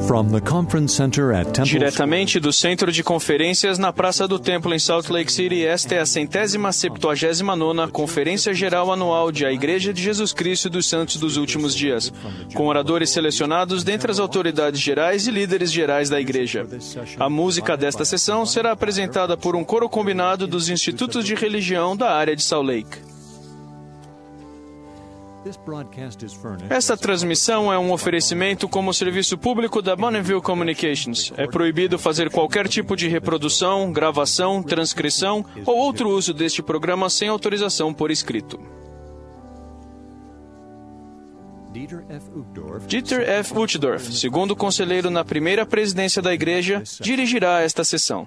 Diretamente do Centro de Conferências na Praça do Templo em Salt Lake City, esta é a 179ª Conferência Geral Anual de A Igreja de Jesus Cristo dos Santos dos Últimos Dias, com oradores selecionados dentre as autoridades gerais e líderes gerais da Igreja. A música desta sessão será apresentada por um coro combinado dos Institutos de Religião da área de Salt Lake. Esta transmissão é um oferecimento como serviço público da Bonneville Communications. É proibido fazer qualquer tipo de reprodução, gravação, transcrição ou outro uso deste programa sem autorização por escrito. Dieter F. Uchtdorf, segundo conselheiro na primeira presidência da Igreja, dirigirá esta sessão.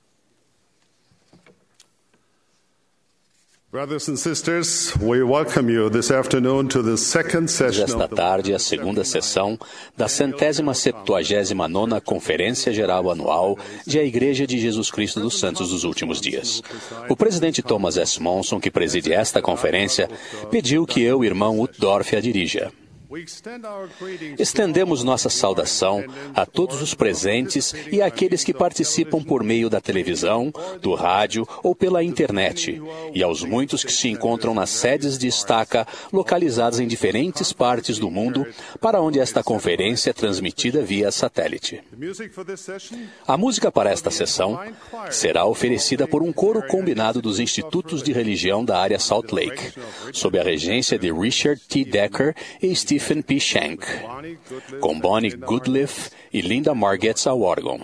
Esta tarde, a segunda sessão da 179ª Conferência Geral Anual de A Igreja de Jesus Cristo dos Santos dos Últimos Dias. O presidente Thomas S. Monson, que preside esta conferência, pediu que eu, irmão Uchtdorf, a dirija. Estendemos nossa saudação a todos os presentes e àqueles que participam por meio da televisão, do rádio ou pela internet, e aos muitos que se encontram nas sedes de estaca localizadas em diferentes partes do mundo, para onde esta conferência é transmitida via satélite. A música para esta sessão será oferecida por um coro combinado dos Institutos de Religião da área Salt Lake, sob a regência de Richard T. Decker e Stephen P. Shank, com Bonnie Goodliff e Linda Margetts ao órgão.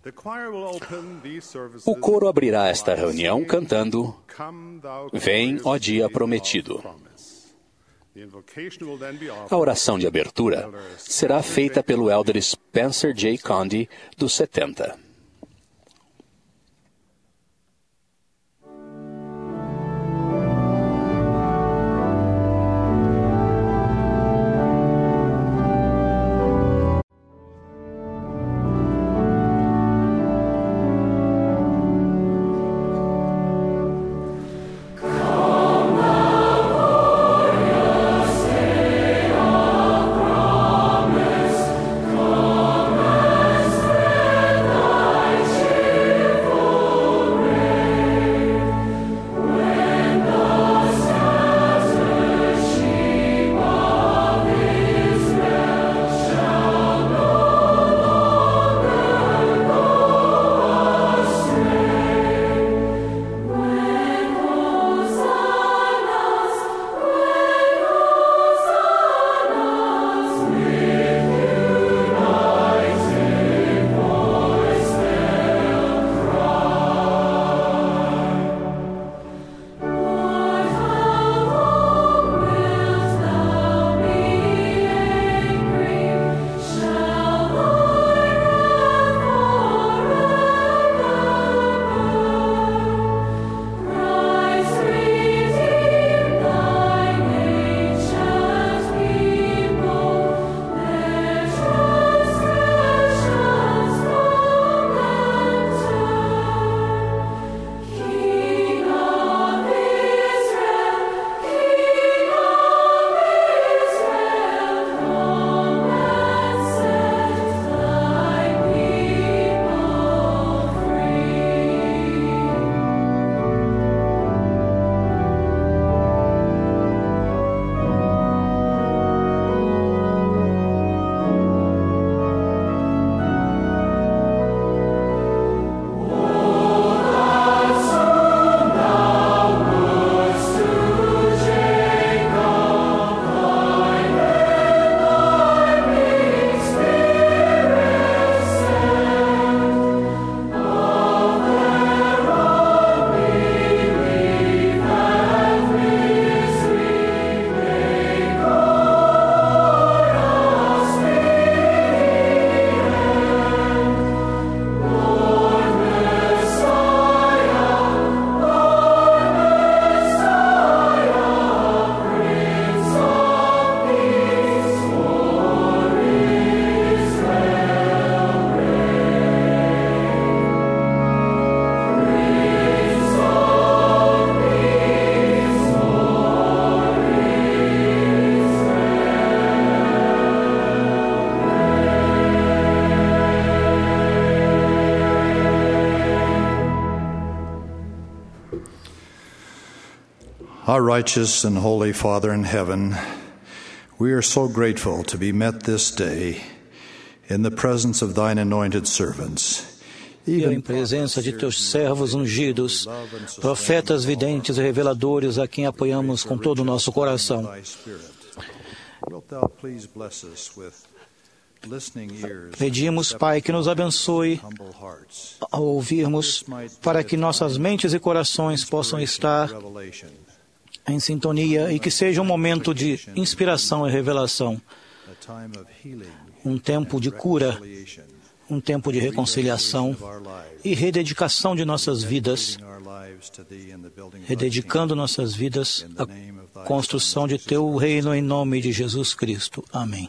O coro abrirá esta reunião cantando Vem, ó Dia Prometido. A oração de abertura será feita pelo elder Spencer J. Conde, dos 70. Come Our righteous and holy Father in heaven, we are so grateful to be met this day in the presence of thine anointed servants. E em presença de teus servos ungidos, profetas, videntes e reveladores, a quem apoiamos com todo o nosso coração. Pedimos, Pai, que nos abençoe ao ouvirmos, para que nossas mentes e corações possam estar em sintonia e que seja um momento de inspiração e revelação, um tempo de cura, um tempo de reconciliação e rededicação de nossas vidas, rededicando nossas vidas à construção de Teu reino em nome de Jesus Cristo. Amém.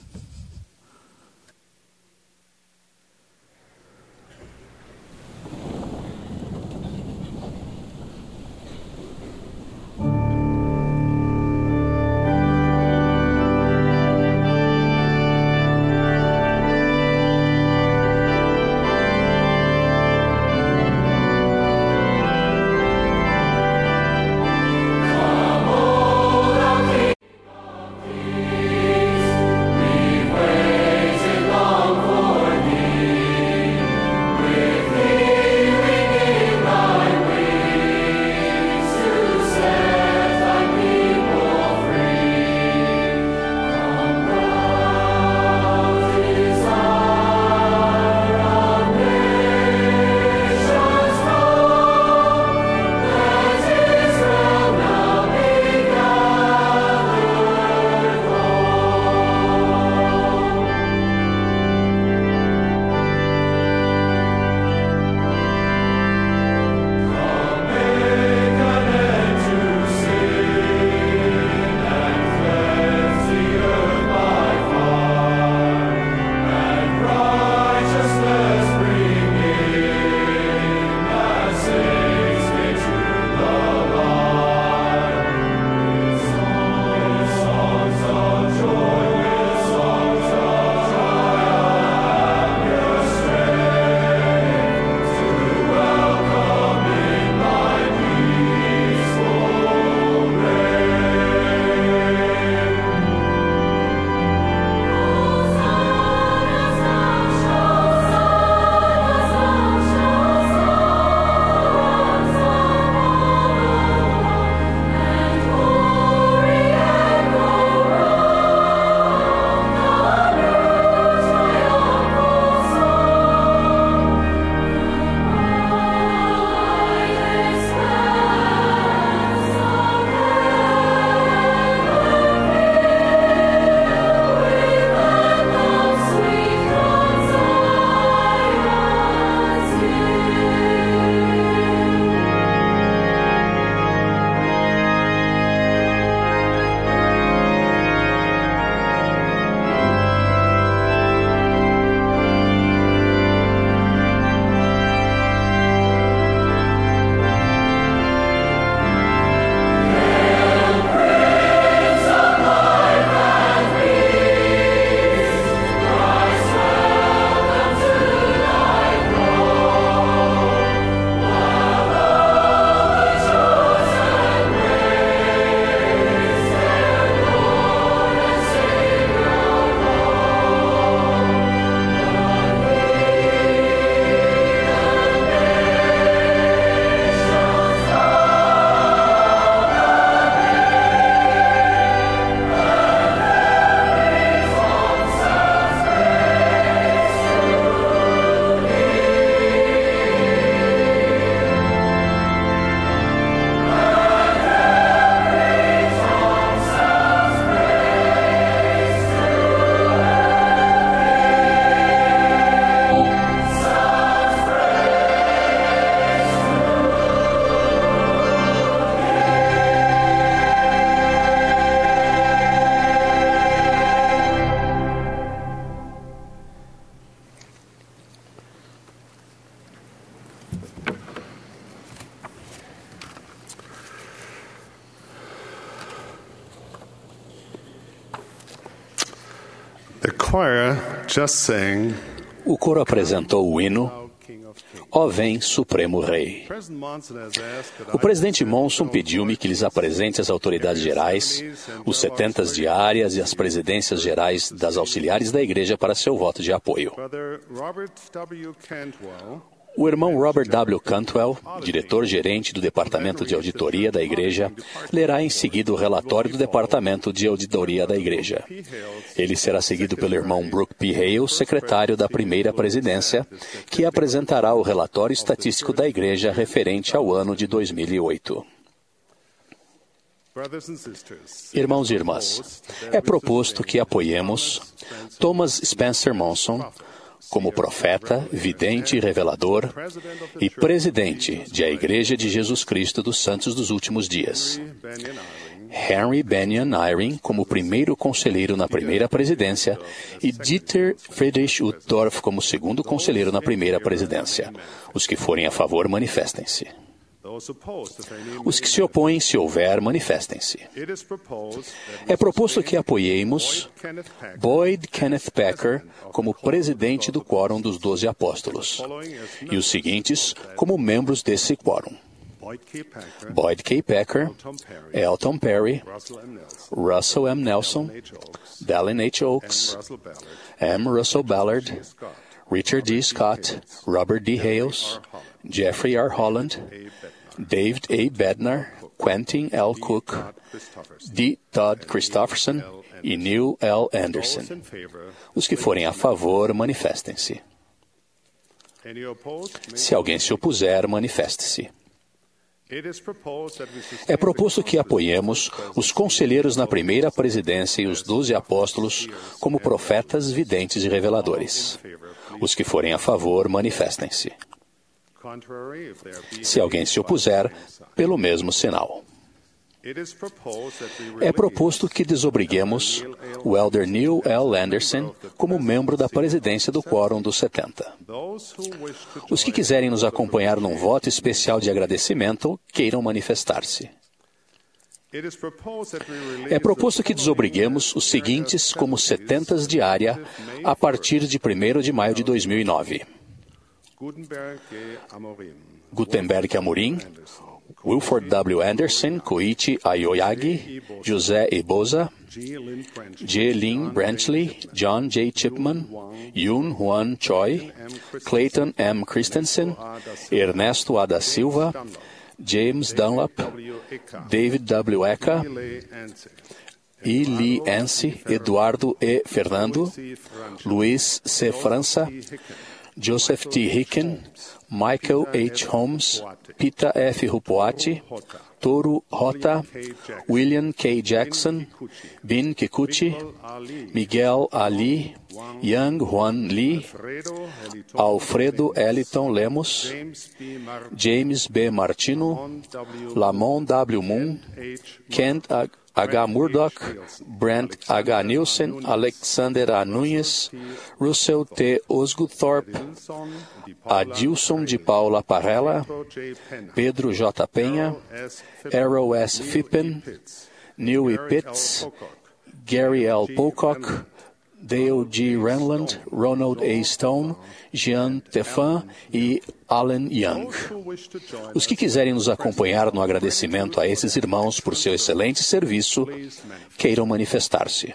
O coro apresentou o hino Ó vem, Supremo Rei. O presidente Monson pediu-me que lhes apresente as autoridades gerais, os 70 diárias e as presidências gerais das auxiliares da Igreja para seu voto de apoio. O irmão Robert W. Cantwell, diretor-gerente do Departamento de Auditoria da Igreja, lerá em seguida o relatório do Departamento de Auditoria da Igreja. Ele será seguido pelo irmão Brooke P. Hale, secretário da primeira presidência, que apresentará o relatório estatístico da Igreja referente ao ano de 2008. Irmãos e irmãs, é proposto que apoiemos Thomas Spencer Monson como profeta, vidente e revelador e presidente da Igreja de Jesus Cristo dos Santos dos Últimos Dias. Henry Benyon Eyring como primeiro conselheiro na primeira presidência e Dieter Friedrich Uchtdorf como segundo conselheiro na primeira presidência. Os que forem a favor, manifestem-se. Os que se opõem, se houver, manifestem-se. É proposto que apoiemos Boyd Kenneth Packer como presidente do Quórum dos 12 Apóstolos e os seguintes como membros desse quórum: Boyd K. Packer, Elton Perry, Russell M. Nelson, Dallin H. Oaks, M. Russell Ballard, Richard D. Scott, Robert D. Hales, Jeffrey R. Holland, David A. Bednar, Quentin L. Cook, D. Todd Christofferson e Neil L. Anderson. Os que forem a favor, manifestem-se. Se alguém se opuser, manifeste-se. É proposto que apoiemos os conselheiros na primeira presidência e os 12 apóstolos como profetas, videntes e reveladores. Os que forem a favor, manifestem-se. Se alguém se opuser, pelo mesmo sinal. É proposto que desobriguemos o elder Neil L. Anderson como membro da presidência do Quórum dos 70. Os que quiserem nos acompanhar num voto especial de agradecimento, queiram manifestar-se. É proposto que desobriguemos os seguintes como 70 diária a partir de 1º de maio de 2009. Gutenberg Amorim, Wilford W. Anderson, Koichi Aoyagi, José Eboza, J. Lynn Branchley, John J. Chipman, Yoon Hwan Choi, Clayton M. Christensen, Ernesto A. da Silva, James Dunlap, David W. Eka, E. Lee Anse, Eduardo E. Fernando, Luiz C. França, Joseph T. Hicken, Michael H. Holmes, Pita F. Rupoati, Toru Rota, William K. Jackson, Bin Kikuchi, Miguel Ali, Yang Huan Lee, Alfredo Eliton Lemos, James B. Martino, Lamont W. Moon, Kent H. Murdoch, Brent H. Nielsen, Alexander A. Nunes, Russell T. Osgothorpe, Adilson de Paula Parrella, Pedro J. Penha, Errol S. Fippen, Neil E. Pitts, Gary L. Pocock, Dale G. Renland, Ronald A. Stone, Jean Tefan e Alan Young. Os que quiserem nos acompanhar no agradecimento a esses irmãos por seu excelente serviço, queiram manifestar-se.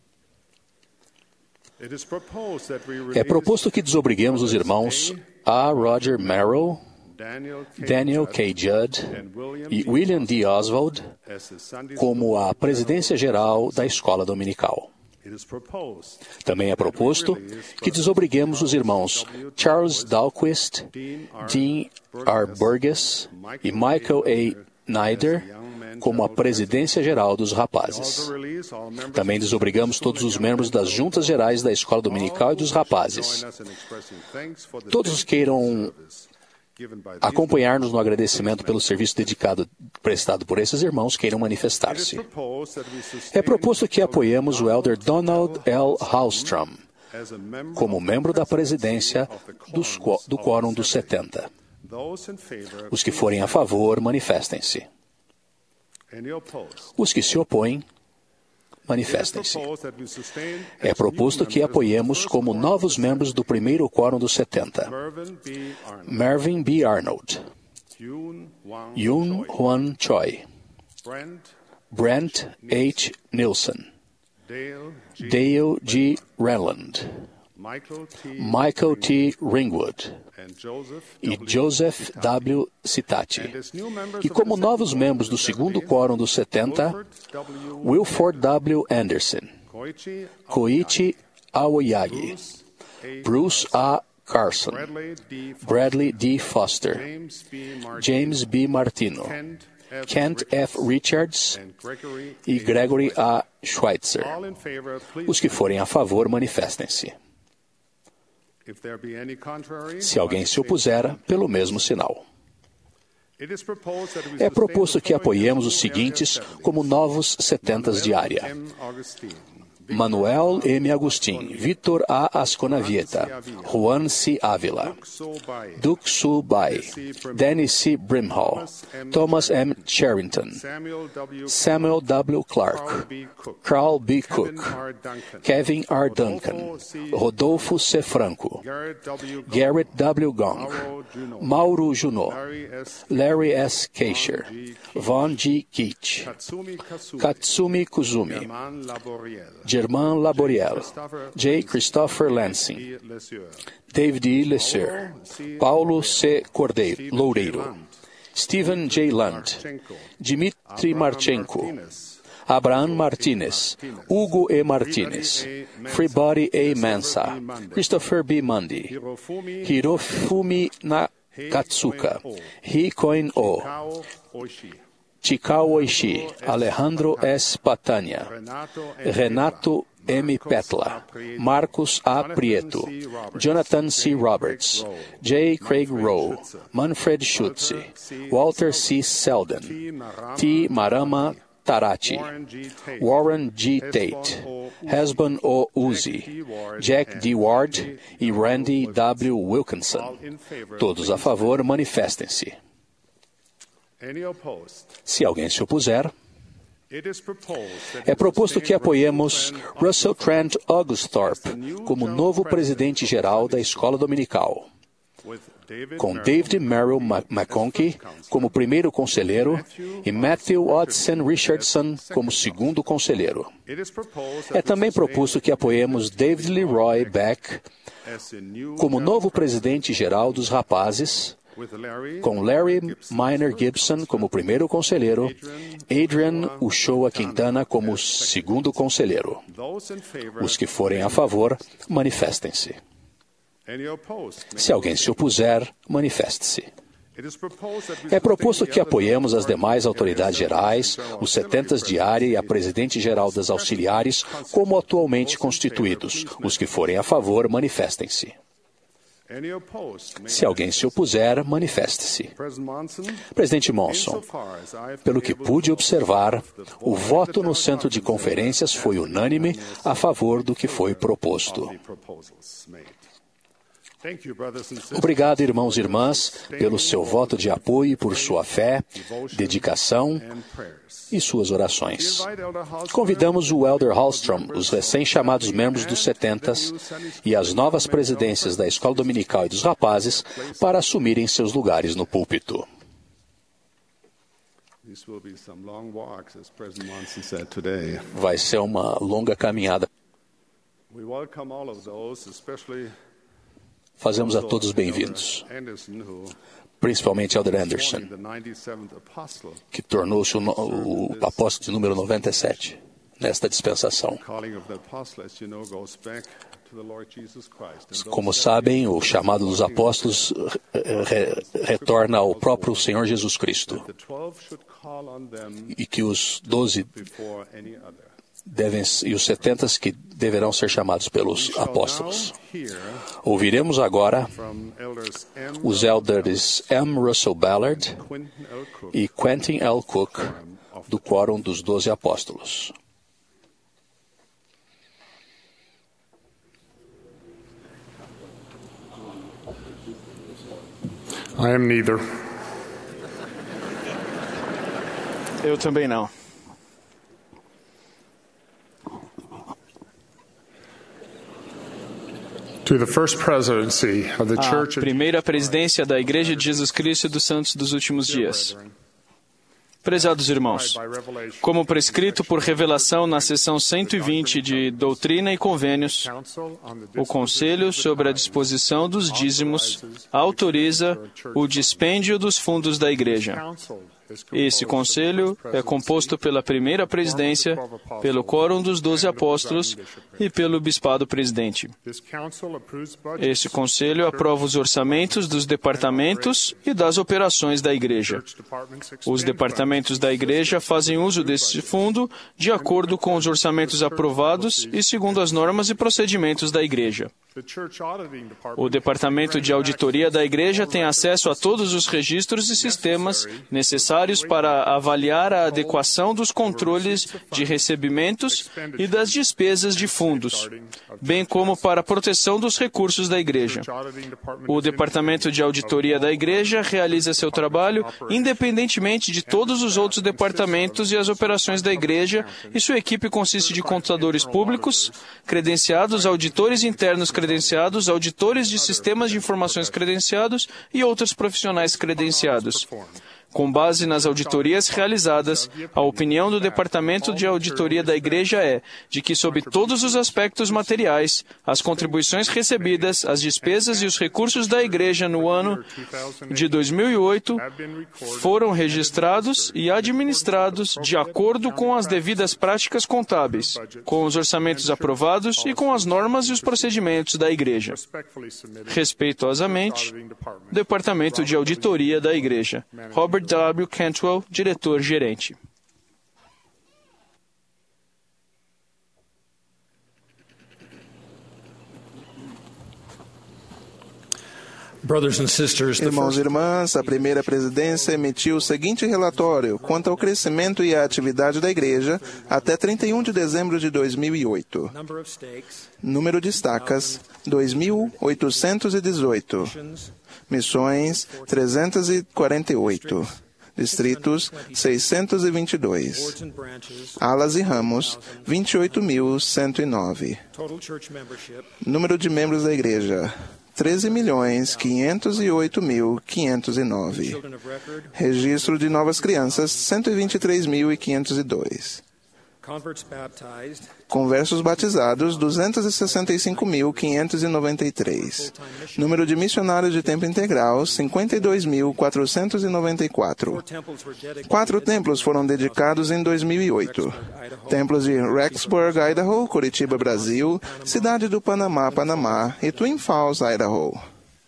É proposto que desobriguemos os irmãos A. Roger Merrill, Daniel K. Judd e William D. Oswald como a presidência geral da escola dominical. Também é proposto que desobriguemos os irmãos Charles Dahlquist, Dean R. Burgess e Michael A. Snyder como a presidência geral dos rapazes. Também desobrigamos todos os membros das juntas gerais da escola dominical e dos rapazes. Todos os que queiram acompanhar-nos no agradecimento pelo serviço prestado por esses irmãos, queiram manifestar-se. É proposto que apoiemos o elder Donald L. Hallstrom como membro da presidência do Quórum dos 70. Os que forem a favor, manifestem-se. Os que se opõem, manifestem-se. É proposto que apoiemos como novos membros do primeiro quórum dos 70, Mervyn B. Arnold, Yoon Hwan Choi, Brent H. Nilsson, Dale G. Renland, Michael T. Ringwood e Joseph W. Citati. E como novos membros do segundo quórum dos 70, Wilford W. Anderson, Koichi Aoyagi, Bruce A. Carson, Bradley D. Foster, James B. Martino, Kent F. Richards e Gregory A. Schweitzer. Os que forem a favor, manifestem-se. Se alguém se opuser, pelo mesmo sinal. É proposto que apoiemos os seguintes como novos 70 de área: Manuel M. Agustin, Vitor A. Asconavieta, Juan C. Ávila, Duke Su Bai, Danny C. Brimhall, Thomas M. Charrington, Samuel W. Clark, Carl B. Cook, Kevin R. Duncan, Rodolfo C. Franco, Garrett W. Gong, Mauro Junot, Larry S. Keisher, Von G. Keach, Katsumi Kuzumi, Germain Laboriel, J. Christopher Lansing, David E. Lesser, Paulo C. Loureiro, Stephen J. Lund, Dmitry Marchenko, Abraham Martinez, Hugo E. Martinez, Freebody A. Mansa, Christopher B. Mundy, Hirofumi Nakatsuka, Hikoin O, Chikao Oishi, Alejandro S. Patania, Renato M. Petla, Marcos A. Prieto, Jonathan C. Roberts, J. Craig Rowe, Manfred Schutze, Walter C. Selden, T. Marama Tarati, Warren G. Tate, Hesbon O. Uzi, Jack D. Ward e Randy W. Wilkinson. Todos a favor, manifestem-se. Se alguém se opuser, é proposto que apoiemos Russell Trent Augusthorpe como novo presidente-geral da Escola Dominical, com David Merrill McConkie como primeiro conselheiro e Matthew Odson Richardson como segundo conselheiro. É também proposto que apoiemos David Leroy Beck como novo presidente-geral dos rapazes, com Larry Minor Gibson como primeiro conselheiro, Adrian Uchoa Quintana como segundo conselheiro. Os que forem a favor, manifestem-se. Se alguém se opuser, manifeste-se. É proposto que apoiemos as demais autoridades gerais, os 70 de área e a presidente-geral das auxiliares, como atualmente constituídos. Os que forem a favor, manifestem-se. Se alguém se opuser, manifeste-se. Presidente Monson, pelo que pude observar, o voto no centro de conferências foi unânime a favor do que foi proposto. Obrigado, irmãos e irmãs, pelo seu voto de apoio e por sua fé, dedicação e suas orações. Convidamos o Elder Hallstrom, os recém-chamados membros dos 70 e as novas presidências da Escola Dominical e dos Rapazes para assumirem seus lugares no púlpito. Vai ser uma longa caminhada. Fazemos a todos bem-vindos, principalmente Elder Anderson, que tornou-se o apóstolo de número 97 nesta dispensação. Como sabem, o chamado dos apóstolos retorna ao próprio Senhor Jesus Cristo, e que os 12 e os 70 que deverão ser chamados pelos apóstolos. Ouviremos agora os elders M. Russell Ballard e Quentin L. Cook, do Quórum dos 12 Apóstolos. I am neither. Eu também não. A primeira presidência da Igreja de Jesus Cristo dos Santos dos Últimos Dias. Prezados irmãos, como prescrito por revelação na seção 120 de Doutrina e Convênios, o Conselho sobre a disposição dos dízimos autoriza o dispêndio dos fundos da Igreja. Esse conselho é composto pela primeira presidência, pelo quórum dos 12 apóstolos e pelo bispado presidente. Esse conselho aprova os orçamentos dos departamentos e das operações da Igreja. Os departamentos da Igreja fazem uso desse fundo de acordo com os orçamentos aprovados e segundo as normas e procedimentos da Igreja. O Departamento de Auditoria da Igreja tem acesso a todos os registros e sistemas necessários para avaliar a adequação dos controles de recebimentos e das despesas de fundos, bem como para a proteção dos recursos da Igreja. O Departamento de Auditoria da Igreja realiza seu trabalho independentemente de todos os outros departamentos e as operações da Igreja, e sua equipe consiste de contadores públicos, credenciados, auditores internos credenciados, auditores de sistemas de informações credenciados e outros profissionais credenciados. Com base nas auditorias realizadas, a opinião do Departamento de Auditoria da Igreja é de que, sob todos os aspectos materiais, as contribuições recebidas, as despesas e os recursos da Igreja no ano de 2008 foram registrados e administrados de acordo com as devidas práticas contábeis, com os orçamentos aprovados e com as normas e os procedimentos da Igreja. Respeitosamente, Departamento de Auditoria da Igreja. Robert W. Cantwell, diretor-gerente. Irmãos e irmãs, a primeira presidência emitiu o seguinte relatório quanto ao crescimento e à atividade da Igreja até 31 de dezembro de 2008. Número de estacas, 2.818. Missões, 348. Distritos, 622. Alas e ramos, 28.109. Número de membros da Igreja, 13.508.509. Registro de novas crianças, 123.502. Conversos batizados, 265.593. Número de missionários de tempo integral, 52.494. 4 templos foram dedicados em 2008. Templos de Rexburg, Idaho, Curitiba, Brasil, Cidade do Panamá, Panamá e Twin Falls, Idaho.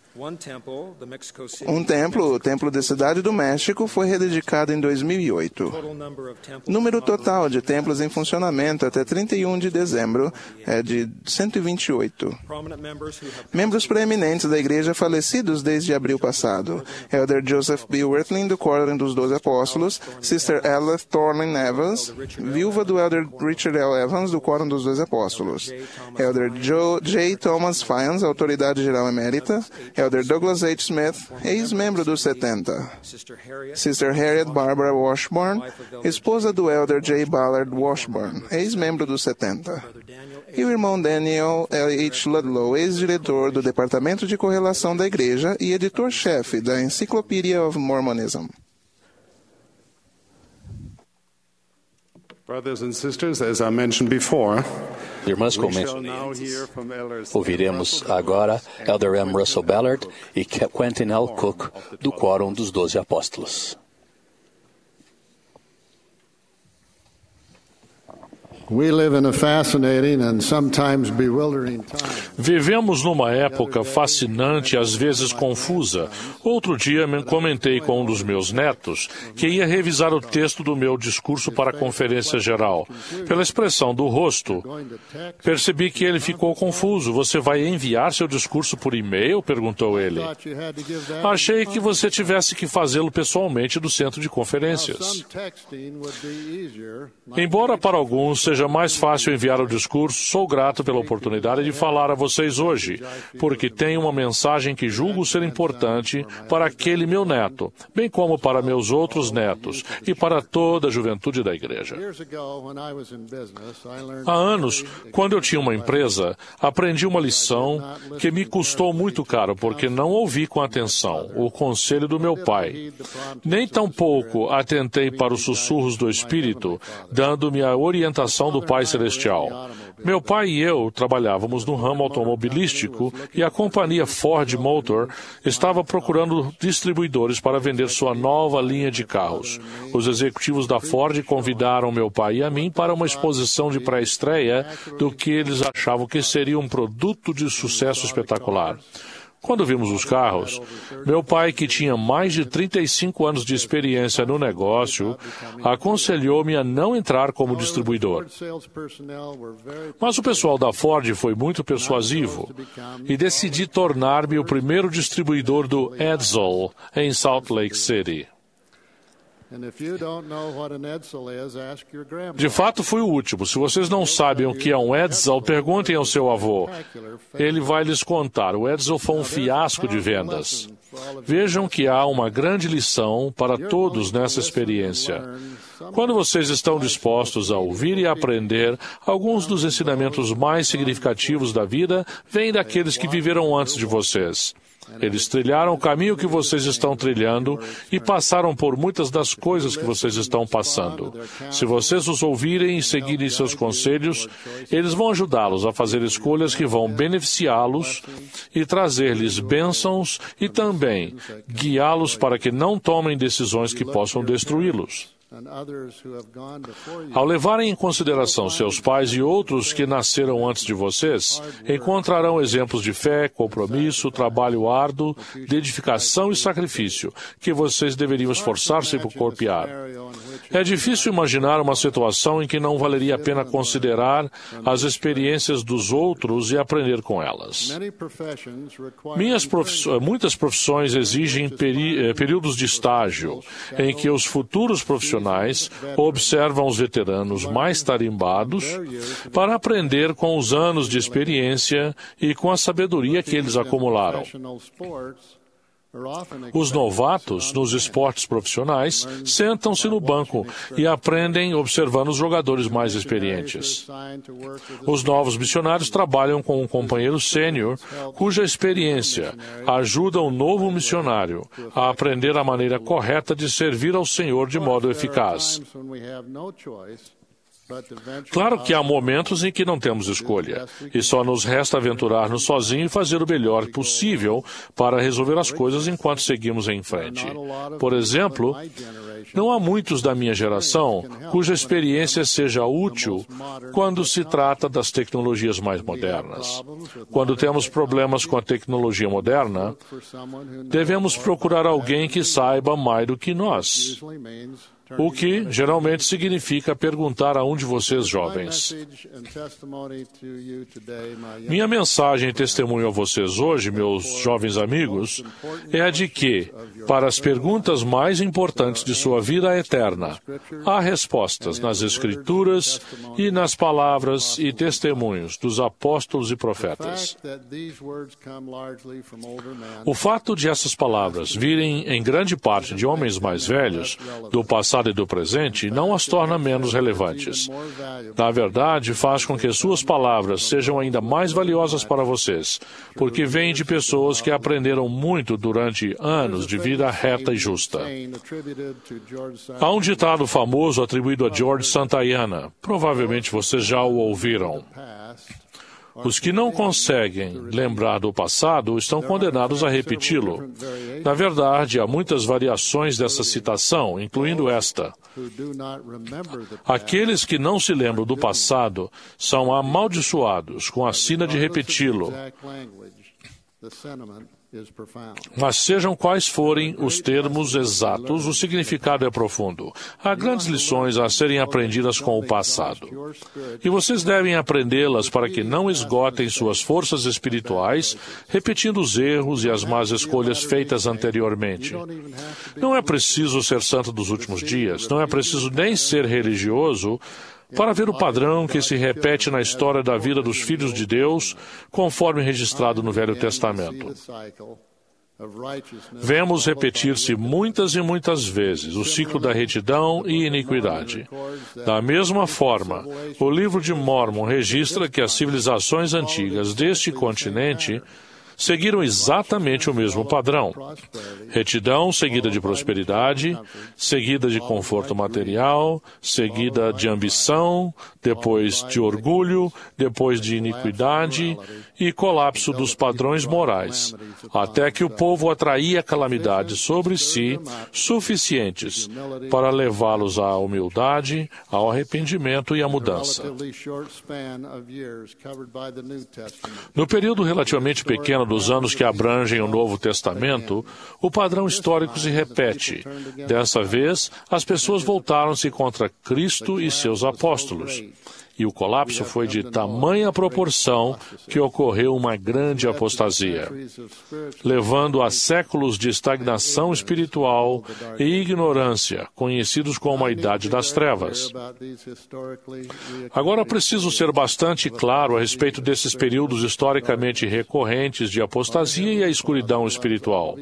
Um templo, o Templo da Cidade do México, foi rededicado em 2008. Número total de templos em funcionamento até 31 de dezembro é de 128. Membros preeminentes da Igreja falecidos desde abril passado. Elder Joseph B. Wirtling, do Quórum dos 12 Apóstolos. Sister Ella Thornton Evans, viúva do Elder Richard L. Evans, do Quórum dos 12 Apóstolos. Elder J. Thomas Fyans, Autoridade Geral Emérita. Elder Douglas H. Smith, ex-membro dos 70. Sister Harriet Barbara Washburn, esposa do Elder J. Ballard Washburn, ex-membro dos 70. E o irmão Daniel L. H. Ludlow, ex-diretor do Departamento de Correlação da Igreja e editor-chefe da Encyclopedia of Mormonism. Brothers and sisters, as I mentioned before, Irmãs, como mencionei, ouviremos agora Elder M. Russell Ballard e Quentin L. Cook, do Quórum dos 12 Apóstolos. Vivemos numa época fascinante e às vezes confusa. Outro dia me comentei com um dos meus netos que ia revisar o texto do meu discurso para a conferência geral. Pela expressão do rosto, percebi que ele ficou confuso. Você vai enviar seu discurso por e-mail? Perguntou ele. Achei que você tivesse que fazê-lo pessoalmente do centro de conferências. Embora para alguns seja seja mais fácil enviar o discurso, sou grato pela oportunidade de falar a vocês hoje, porque tenho uma mensagem que julgo ser importante para aquele meu neto, bem como para meus outros netos e para toda a juventude da igreja. Há anos, quando eu tinha uma empresa, aprendi uma lição que me custou muito caro, porque não ouvi com atenção o conselho do meu pai. Nem tampouco atentei para os sussurros do Espírito, dando-me a orientação do Pai Celestial. Meu pai e eu trabalhávamos no ramo automobilístico e a companhia Ford Motor estava procurando distribuidores para vender sua nova linha de carros. Os executivos da Ford convidaram meu pai e a mim para uma exposição de pré-estreia do que eles achavam que seria um produto de sucesso espetacular. Quando vimos os carros, meu pai, que tinha mais de 35 anos de experiência no negócio, aconselhou-me a não entrar como distribuidor. Mas o pessoal da Ford foi muito persuasivo e decidi tornar-me o primeiro distribuidor do Edsel em Salt Lake City. De fato, fui o último. Se vocês não sabem o que é um Edsel, perguntem ao seu avô. Ele vai lhes contar. O Edsel foi um fiasco de vendas. Vejam que há uma grande lição para todos nessa experiência. Quando vocês estão dispostos a ouvir e aprender, alguns dos ensinamentos mais significativos da vida vêm daqueles que viveram antes de vocês. Eles trilharam o caminho que vocês estão trilhando e passaram por muitas das coisas que vocês estão passando. Se vocês os ouvirem e seguirem seus conselhos, eles vão ajudá-los a fazer escolhas que vão beneficiá-los e trazer-lhes bênçãos e também guiá-los para que não tomem decisões que possam destruí-los. Ao levarem em consideração seus pais e outros que nasceram antes de vocês, encontrarão exemplos de fé, compromisso, trabalho árduo, dedicação e sacrifício, que vocês deveriam esforçar-se por copiar. É difícil imaginar uma situação em que não valeria a pena considerar as experiências dos outros e aprender com elas. Muitas profissões exigem períodos de estágio, em que os futuros profissionais observam os veteranos mais tarimbados para aprender com os anos de experiência e com a sabedoria que eles acumularam. Os novatos nos esportes profissionais sentam-se no banco e aprendem observando os jogadores mais experientes. Os novos missionários trabalham com um companheiro sênior cuja experiência ajuda o novo missionário a aprender a maneira correta de servir ao Senhor de modo eficaz. Claro que há momentos em que não temos escolha, e só nos resta aventurar-nos sozinhos e fazer o melhor possível para resolver as coisas enquanto seguimos em frente. Por exemplo, não há muitos da minha geração cuja experiência seja útil quando se trata das tecnologias mais modernas. Quando temos problemas com a tecnologia moderna, devemos procurar alguém que saiba mais do que nós. O que geralmente significa perguntar a um de vocês jovens. Minha mensagem e testemunho a vocês hoje, meus jovens amigos, é a de que, para as perguntas mais importantes de sua vida eterna, há respostas nas Escrituras e nas palavras e testemunhos dos apóstolos e profetas. O fato de essas palavras virem em grande parte de homens mais velhos, do passado e do presente, não as torna menos relevantes. Na verdade, faz com que suas palavras sejam ainda mais valiosas para vocês, porque vêm de pessoas que aprenderam muito durante anos de vida reta e justa. Há um ditado famoso atribuído a George Santayana. Provavelmente vocês já o ouviram. Os que não conseguem lembrar do passado estão condenados a repeti-lo. Na verdade, há muitas variações dessa citação, incluindo esta. Aqueles que não se lembram do passado são amaldiçoados com a sina de repeti-lo. Mas sejam quais forem os termos exatos, o significado é profundo. Há grandes lições a serem aprendidas com o passado. E vocês devem aprendê-las para que não esgotem suas forças espirituais, repetindo os erros e as más escolhas feitas anteriormente. Não é preciso ser santo dos últimos dias, não é preciso nem ser religioso para ver o padrão que se repete na história da vida dos filhos de Deus, conforme registrado no Velho Testamento. Vemos repetir-se muitas e muitas vezes o ciclo da retidão e iniquidade. Da mesma forma, o livro de Mórmon registra que as civilizações antigas deste continente seguiram exatamente o mesmo padrão. Retidão seguida de prosperidade, seguida de conforto material, seguida de ambição, depois de orgulho, depois de iniquidade e colapso dos padrões morais, até que o povo atraía calamidades sobre si suficientes para levá-los à humildade, ao arrependimento e à mudança. No período relativamente pequeno dos anos que abrangem o Novo Testamento, o padrão histórico se repete. Dessa vez, as pessoas voltaram-se contra Cristo e seus apóstolos. E o colapso foi de tamanha proporção que ocorreu uma grande apostasia, levando a séculos de estagnação espiritual e ignorância, conhecidos como a Idade das Trevas. Agora preciso ser bastante claro a respeito desses períodos historicamente recorrentes de apostasia e a escuridão espiritual.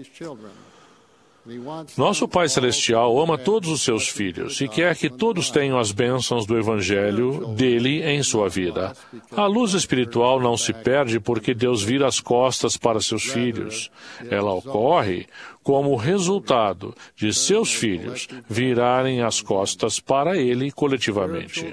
Nosso Pai Celestial ama todos os seus filhos e quer que todos tenham as bênçãos do Evangelho dele em sua vida. A luz espiritual não se perde porque Deus vira as costas para seus filhos. Ela ocorre como resultado de seus filhos virarem as costas para ele coletivamente.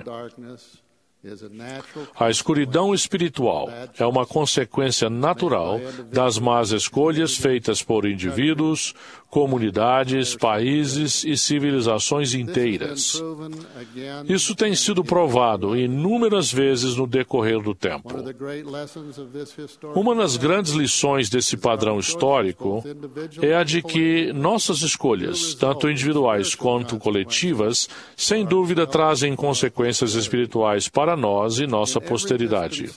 A escuridão espiritual é uma consequência natural das más escolhas feitas por indivíduos, comunidades, países e civilizações inteiras. Isso tem sido provado inúmeras vezes no decorrer do tempo. Uma das grandes lições desse padrão histórico é a de que nossas escolhas, tanto individuais quanto coletivas, sem dúvida trazem consequências espirituais para nós e nossa posteridade.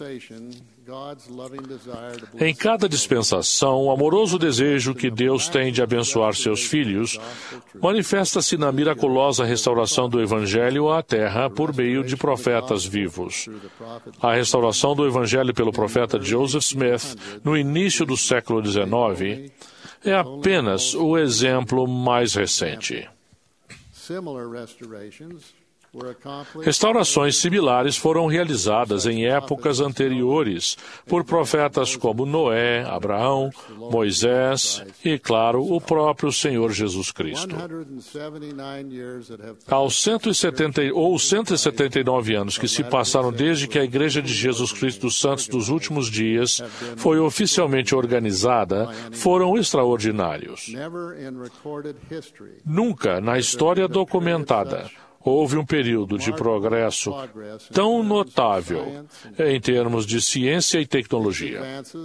Em cada dispensação, o amoroso desejo que Deus tem de abençoar seus filhos manifesta-se na miraculosa restauração do Evangelho à Terra por meio de profetas vivos. A restauração do Evangelho pelo profeta Joseph Smith no início do século XIX é apenas o exemplo mais recente. Restaurações similares foram realizadas em épocas anteriores por profetas como Noé, Abraão, Moisés e, claro, o próprio Senhor Jesus Cristo. Aos 179 anos que se passaram desde que a Igreja de Jesus Cristo dos Santos dos Últimos Dias foi oficialmente organizada, foram extraordinários. Nunca na história documentada houve um período de progresso tão notável em termos de ciência e tecnologia.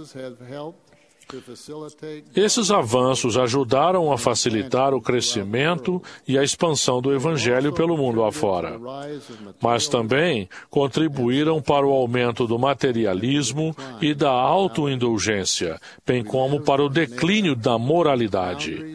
Esses avanços ajudaram a facilitar o crescimento e a expansão do Evangelho pelo mundo afora, mas também contribuíram para o aumento do materialismo e da autoindulgência, bem como para o declínio da moralidade.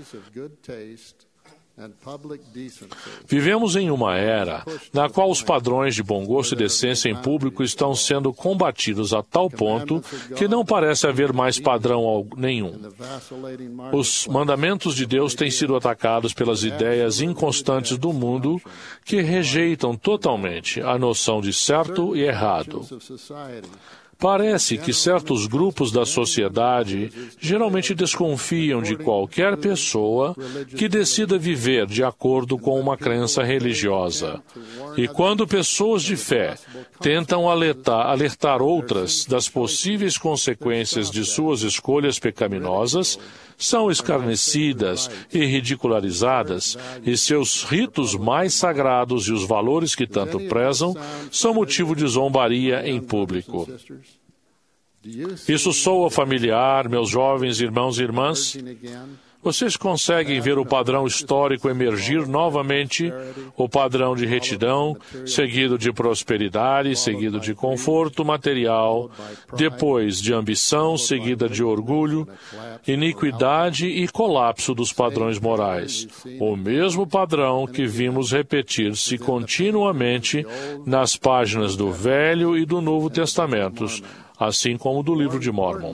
Vivemos em uma era na qual os padrões de bom gosto e decência em público estão sendo combatidos a tal ponto que não parece haver mais padrão nenhum. Os mandamentos de Deus têm sido atacados pelas ideias inconstantes do mundo que rejeitam totalmente a noção de certo e errado. Parece que certos grupos da sociedade geralmente desconfiam de qualquer pessoa que decida viver de acordo com uma crença religiosa. E quando pessoas de fé tentam alertar outras das possíveis consequências de suas escolhas pecaminosas, são escarnecidas e ridicularizadas, e seus ritos mais sagrados e os valores que tanto prezam são motivo de zombaria em público. Isso soa familiar, meus jovens irmãos e irmãs? Vocês conseguem ver o padrão histórico emergir novamente, o padrão de retidão, seguido de prosperidade, seguido de conforto material, depois de ambição, seguida de orgulho, iniquidade e colapso dos padrões morais. O mesmo padrão que vimos repetir-se continuamente nas páginas do Velho e do Novo Testamentos, assim como do Livro de Mórmon.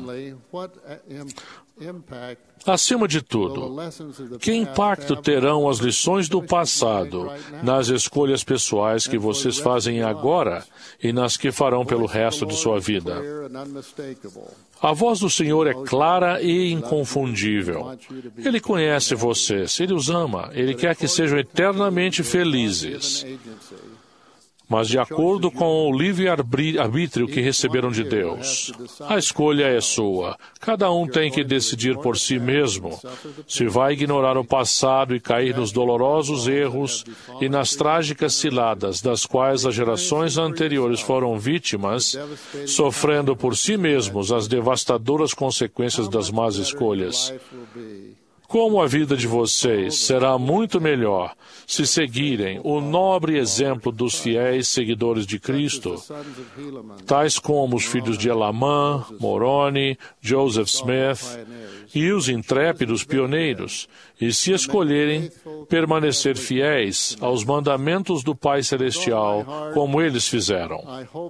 Acima de tudo, que impacto terão as lições do passado nas escolhas pessoais que vocês fazem agora e nas que farão pelo resto de sua vida? A voz do Senhor é clara e inconfundível. Ele conhece vocês, Ele os ama, Ele quer que sejam eternamente felizes. Mas de acordo com o livre-arbítrio que receberam de Deus, a escolha é sua. Cada um tem que decidir por si mesmo se vai ignorar o passado e cair nos dolorosos erros e nas trágicas ciladas das quais as gerações anteriores foram vítimas, sofrendo por si mesmos as devastadoras consequências das más escolhas. Como a vida de vocês será muito melhor se seguirem o nobre exemplo dos fiéis seguidores de Cristo, tais como os filhos de Elamã, Moroni, Joseph Smith e os intrépidos pioneiros, e se escolherem permanecer fiéis aos mandamentos do Pai Celestial, como eles fizeram.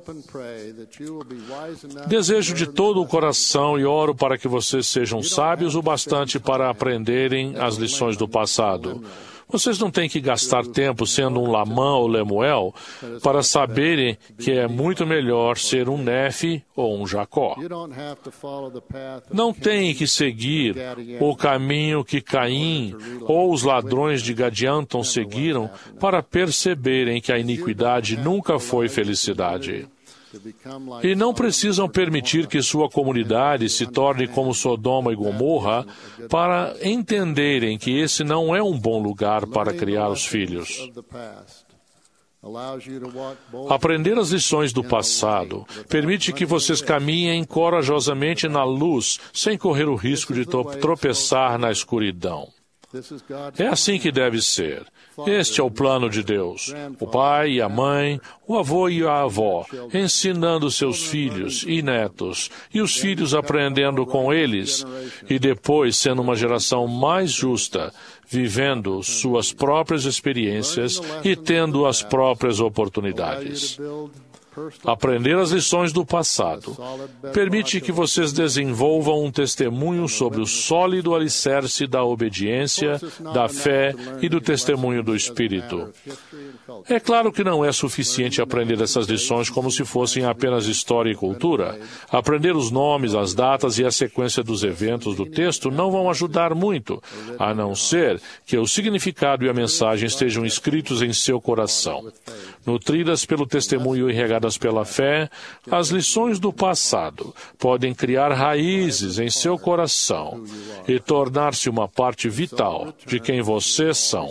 Desejo de todo o coração e oro para que vocês sejam sábios o bastante para aprenderem as lições do passado. Vocês não têm que gastar tempo sendo um Lamã ou Lemuel para saberem que é muito melhor ser um Nefe ou um Jacó. Não têm que seguir o caminho que Caim ou os ladrões de Gadianton seguiram para perceberem que a iniquidade nunca foi felicidade. E não precisam permitir que sua comunidade se torne como Sodoma e Gomorra para entenderem que esse não é um bom lugar para criar os filhos. Aprender as lições do passado permite que vocês caminhem corajosamente na luz, sem correr o risco de tropeçar na escuridão. É assim que deve ser. Este é o plano de Deus. O pai e a mãe, o avô e a avó, ensinando seus filhos e netos, e os filhos aprendendo com eles, e depois sendo uma geração mais justa, vivendo suas próprias experiências e tendo as próprias oportunidades. Aprender as lições do passado permite que vocês desenvolvam um testemunho sobre o sólido alicerce da obediência, da fé e do testemunho do Espírito. É claro que não é suficiente aprender essas lições como se fossem apenas história e cultura. Aprender os nomes, as datas e a sequência dos eventos do texto não vão ajudar muito, a não ser que o significado e a mensagem estejam escritos em seu coração. Nutridas pelo testemunho e regadas pela fé, as lições do passado podem criar raízes em seu coração e tornar-se uma parte vital de quem vocês são.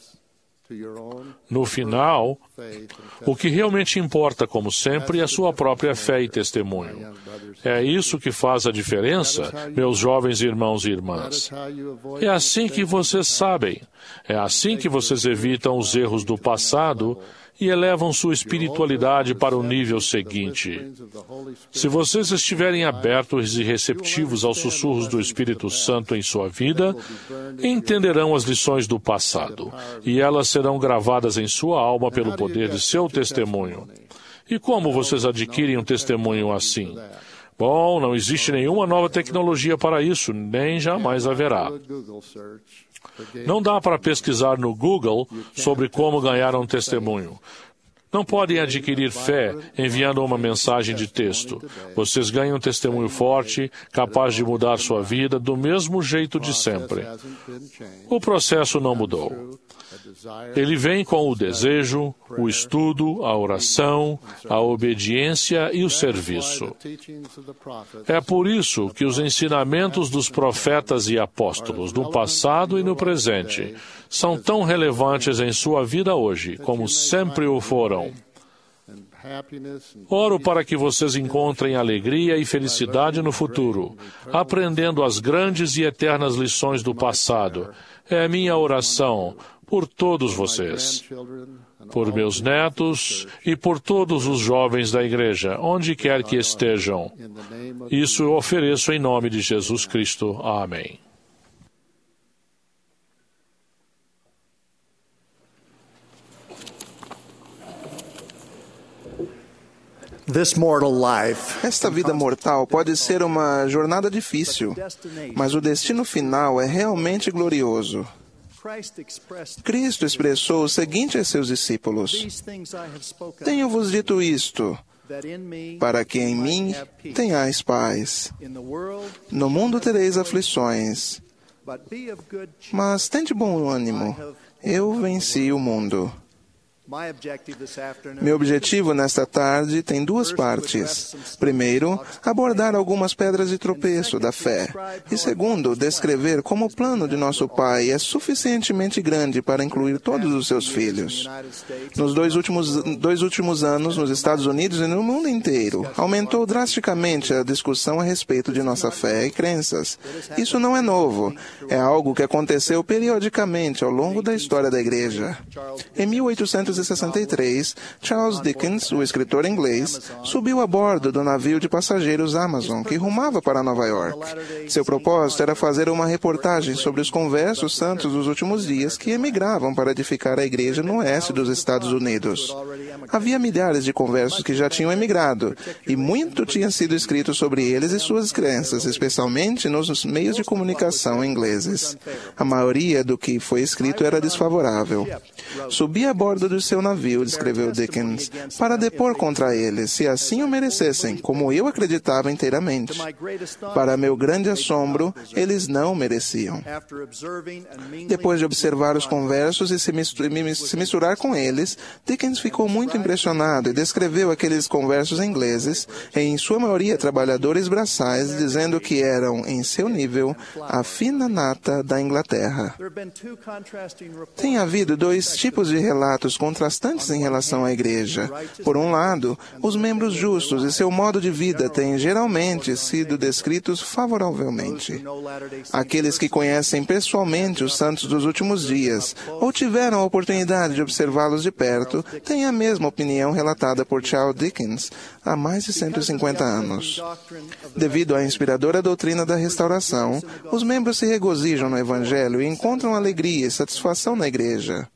No final, o que realmente importa, como sempre, é a sua própria fé e testemunho. É isso que faz a diferença, meus jovens irmãos e irmãs. É assim que vocês sabem. É assim que vocês evitam os erros do passado e elevam sua espiritualidade para o nível seguinte. Se vocês estiverem abertos e receptivos aos sussurros do Espírito Santo em sua vida, entenderão as lições do passado, e elas serão gravadas em sua alma pelo poder de seu testemunho. E como vocês adquirem um testemunho assim? Bom, não existe nenhuma nova tecnologia para isso, nem jamais haverá. Não dá para pesquisar no Google sobre como ganhar um testemunho. Não podem adquirir fé enviando uma mensagem de texto. Vocês ganham um testemunho forte, capaz de mudar sua vida do mesmo jeito de sempre. O processo não mudou. Ele vem com o desejo, o estudo, a oração, a obediência e o serviço. É por isso que os ensinamentos dos profetas e apóstolos no passado e no presente são tão relevantes em sua vida hoje, como sempre o foram. Oro para que vocês encontrem alegria e felicidade no futuro, aprendendo as grandes e eternas lições do passado. É a minha oração por todos vocês, por meus netos e por todos os jovens da igreja, onde quer que estejam. Isso eu ofereço em nome de Jesus Cristo. Amém. Esta vida mortal pode ser uma jornada difícil, mas o destino final é realmente glorioso. Cristo expressou o seguinte a seus discípulos: Tenho-vos dito isto, para que em mim tenhais paz. No mundo tereis aflições, mas tende bom ânimo, eu venci o mundo. Meu objetivo nesta tarde tem duas partes. Primeiro, abordar algumas pedras de tropeço da fé. E segundo, descrever como o plano de nosso Pai é suficientemente grande para incluir todos os seus filhos. Nos dois últimos anos, nos Estados Unidos e no mundo inteiro, aumentou drasticamente a discussão a respeito de nossa fé e crenças. Isso não é novo. É algo que aconteceu periodicamente ao longo da história da Igreja. Em 1863, Charles Dickens, o escritor inglês, subiu a bordo do navio de passageiros Amazon, que rumava para Nova York. Seu propósito era fazer uma reportagem sobre os conversos santos dos últimos dias que emigravam para edificar a igreja no oeste dos Estados Unidos. Havia milhares de conversos que já tinham emigrado, e muito tinha sido escrito sobre eles e suas crenças, especialmente nos meios de comunicação ingleses. A maioria do que foi escrito era desfavorável. Subi a bordo do seu navio, descreveu Dickens, para depor contra eles, se assim o merecessem, como eu acreditava inteiramente. Para meu grande assombro, eles não mereciam. Depois de observar os conversos e se misturar com eles, Dickens ficou muito impressionado e descreveu aqueles conversos ingleses, em sua maioria trabalhadores braçais, dizendo que eram, em seu nível, a fina nata da Inglaterra. Tem havido dois tipos de relatos contrastantes em relação à igreja. Por um lado, os membros justos e seu modo de vida têm geralmente sido descritos favoravelmente. Aqueles que conhecem pessoalmente os santos dos últimos dias ou tiveram a oportunidade de observá-los de perto têm a mesma opinião relatada por Charles Dickens há mais de 150 anos. Devido à inspiradora doutrina da restauração, os membros se regozijam no Evangelho e encontram alegria e satisfação na igreja.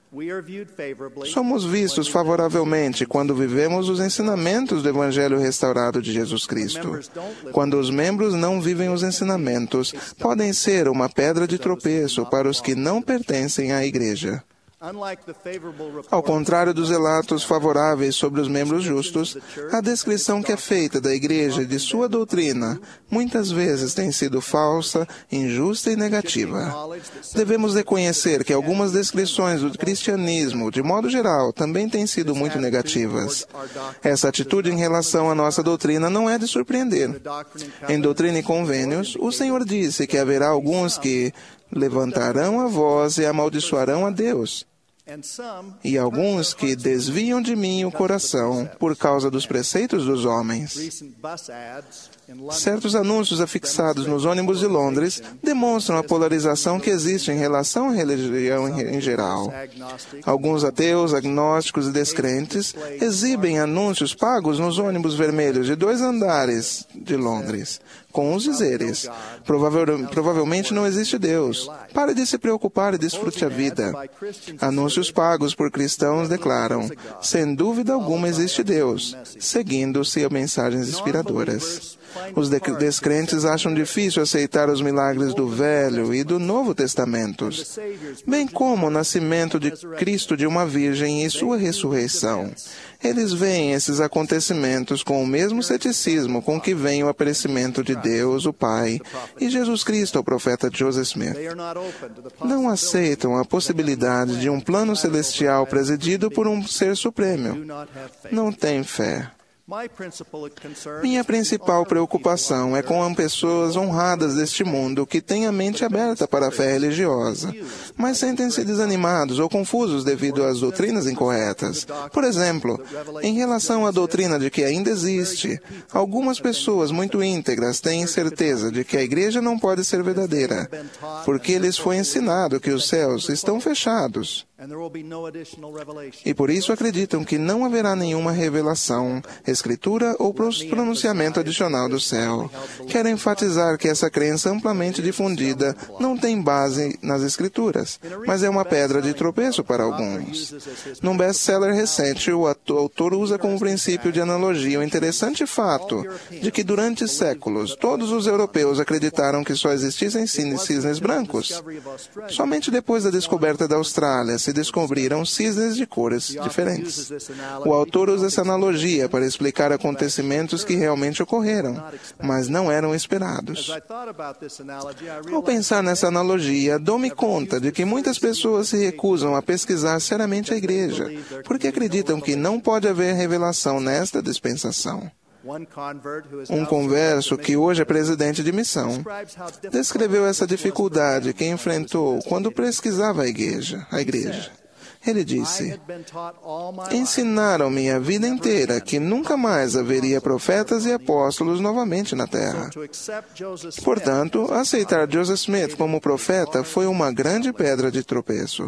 Somos vistos favoravelmente quando vivemos os ensinamentos do Evangelho restaurado de Jesus Cristo. Quando os membros não vivem os ensinamentos, podem ser uma pedra de tropeço para os que não pertencem à igreja. Ao contrário dos relatos favoráveis sobre os membros justos, a descrição que é feita da igreja e de sua doutrina muitas vezes tem sido falsa, injusta e negativa. Devemos reconhecer que algumas descrições do cristianismo, de modo geral, também têm sido muito negativas. Essa atitude em relação à nossa doutrina não é de surpreender. Em Doutrina e Convênios, o Senhor disse que haverá alguns que levantarão a voz e amaldiçoarão a Deus, e alguns que desviam de mim o coração por causa dos preceitos dos homens. Certos anúncios afixados nos ônibus de Londres demonstram a polarização que existe em relação à religião em geral. Alguns ateus, agnósticos e descrentes exibem anúncios pagos nos ônibus vermelhos de 2 andares de Londres, com os dizeres: provavelmente não existe Deus. Pare de se preocupar e desfrute a vida. Anúncios pagos por cristãos declaram: sem dúvida alguma existe Deus, seguindo-se a mensagens inspiradoras. Os descrentes acham difícil aceitar os milagres do Velho e do Novo Testamentos, bem como o nascimento de Cristo de uma virgem e sua ressurreição. Eles veem esses acontecimentos com o mesmo ceticismo com que vem o aparecimento de Deus, o Pai, e Jesus Cristo, o profeta Joseph Smith. Não aceitam a possibilidade de um plano celestial presidido por um ser supremo. Não têm fé. Minha principal preocupação é com pessoas honradas deste mundo que têm a mente aberta para a fé religiosa, mas sentem-se desanimados ou confusos devido às doutrinas incorretas. Por exemplo, em relação à doutrina de que ainda existe, algumas pessoas muito íntegras têm certeza de que a igreja não pode ser verdadeira, porque lhes foi ensinado que os céus estão fechados. E por isso acreditam que não haverá nenhuma revelação, escritura ou pronunciamento adicional do céu. Quero enfatizar que essa crença amplamente difundida não tem base nas escrituras, mas é uma pedra de tropeço para alguns. Num best-seller recente, o autor usa como princípio de analogia o interessante fato de que durante séculos todos os europeus acreditaram que só existissem cisnes brancos. Somente depois da descoberta da Austrália se descobriram cisnes de cores diferentes. O autor usa essa analogia para explicar acontecimentos que realmente ocorreram, mas não eram esperados. Ao pensar nessa analogia, dou-me conta de que muitas pessoas se recusam a pesquisar seriamente a igreja, porque acreditam que não pode haver revelação nesta dispensação. Um converso, que hoje é presidente de missão, descreveu essa dificuldade que enfrentou quando pesquisava a igreja. Ele disse: ensinaram-me a vida inteira que nunca mais haveria profetas e apóstolos novamente na terra. Portanto, aceitar Joseph Smith como profeta foi uma grande pedra de tropeço.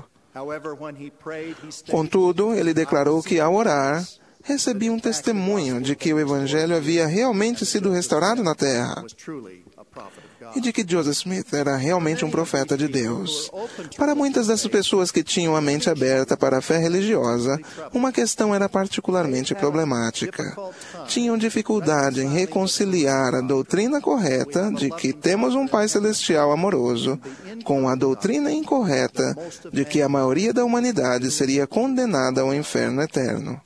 Contudo, ele declarou que, ao orar, recebi um testemunho de que o Evangelho havia realmente sido restaurado na terra e de que Joseph Smith era realmente um profeta de Deus. Para muitas dessas pessoas que tinham a mente aberta para a fé religiosa, uma questão era particularmente problemática. Tinham dificuldade em reconciliar a doutrina correta de que temos um Pai Celestial amoroso com a doutrina incorreta de que a maioria da humanidade seria condenada ao inferno eterno.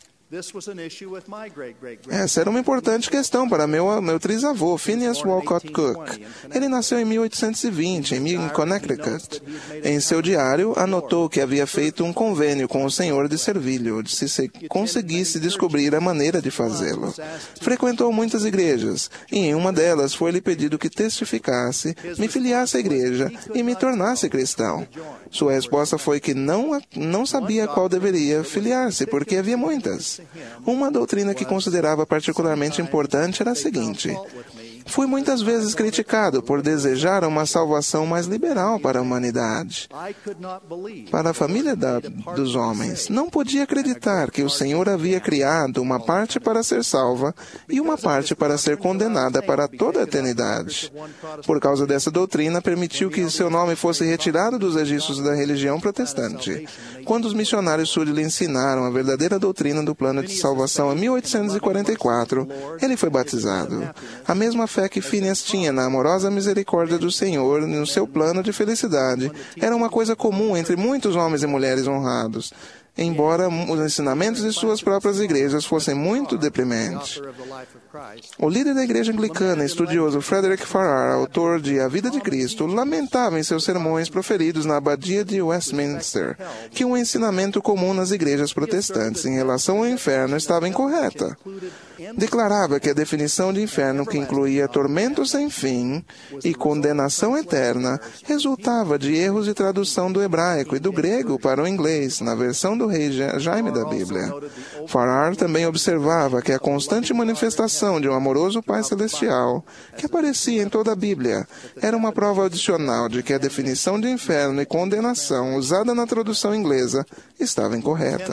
Essa era uma importante questão para meu trisavô, Phineas Walcott Cook. Ele nasceu em 1820, em Connecticut. Em seu diário, anotou que havia feito um convênio com o senhor de servilho, se conseguisse descobrir a maneira de fazê-lo. Frequentou muitas igrejas, e em uma delas foi-lhe pedido que testificasse, me filiasse à igreja e me tornasse cristão. Sua resposta foi que não sabia qual deveria filiar-se, porque havia muitas. Uma doutrina que considerava particularmente importante era a seguinte: fui muitas vezes criticado por desejar uma salvação mais liberal para a humanidade, para a família dos homens. Não podia acreditar que o Senhor havia criado uma parte para ser salva e uma parte para ser condenada para toda a eternidade. Por causa dessa doutrina, permitiu que seu nome fosse retirado dos registros da religião protestante. Quando os missionários sul lhe ensinaram a verdadeira doutrina do plano de salvação em 1844, ele foi batizado. A mesma fé que Phineas tinha na amorosa misericórdia do Senhor e no seu plano de felicidade era uma coisa comum entre muitos homens e mulheres honrados, embora os ensinamentos de suas próprias igrejas fossem muito deprimentes. O líder da igreja anglicana e estudioso Frederick Farrar, autor de A Vida de Cristo, lamentava em seus sermões proferidos na abadia de Westminster que o ensinamento comum nas igrejas protestantes em relação ao inferno estava incorreta. Declarava que a definição de inferno, que incluía tormento sem fim e condenação eterna, resultava de erros de tradução do hebraico e do grego para o inglês, na versão do rei Jaime da Bíblia. Farrar também observava que a constante manifestação de um amoroso Pai Celestial, que aparecia em toda a Bíblia, era uma prova adicional de que a definição de inferno e condenação usada na tradução inglesa estava incorreta.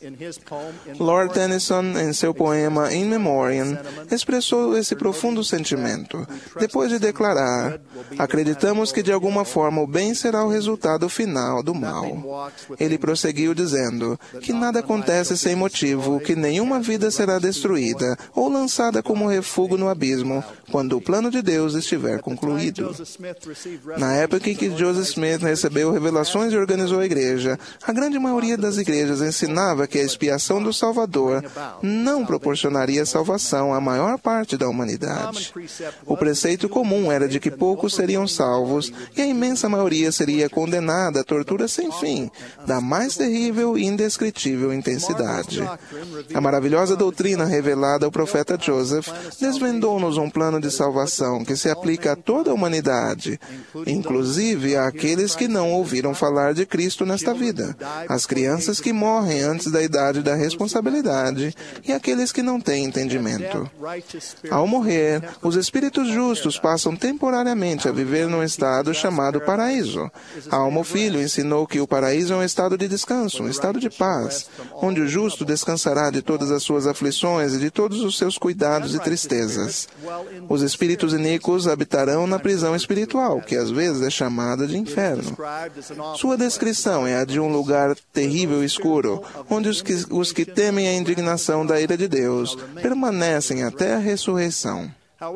Lord Tennyson, em seu poema In Memoriam, expressou esse profundo sentimento. Depois de declarar: acreditamos que de alguma forma o bem será o resultado final do mal. Ele prosseguiu dizendo que nada acontece sem motivo, que nenhuma vida será destruída ou lançada como refúgio no abismo quando o plano de Deus estiver concluído. Na época em que Joseph Smith recebeu revelações e organizou a igreja, a grande maioria das igrejas ensinava que a expiação do Salvador não proporcionaria traria salvação à maior parte da humanidade. O preceito comum era de que poucos seriam salvos e a imensa maioria seria condenada à tortura sem fim, da mais terrível e indescritível intensidade. A maravilhosa doutrina revelada ao profeta Joseph desvendou-nos um plano de salvação que se aplica a toda a humanidade, inclusive àqueles que não ouviram falar de Cristo nesta vida, as crianças que morrem antes da idade da responsabilidade e aqueles que não têm entendimento. Ao morrer, os espíritos justos passam temporariamente a viver num estado chamado paraíso. A alma filho ensinou que o paraíso é um estado de descanso, um estado de paz, onde o justo descansará de todas as suas aflições e de todos os seus cuidados e tristezas. Os espíritos iníquos habitarão na prisão espiritual, que às vezes é chamada de inferno. Sua descrição é a de um lugar terrível e escuro, onde os que temem a indignação da ira de Deus permanecem até a ressurreição.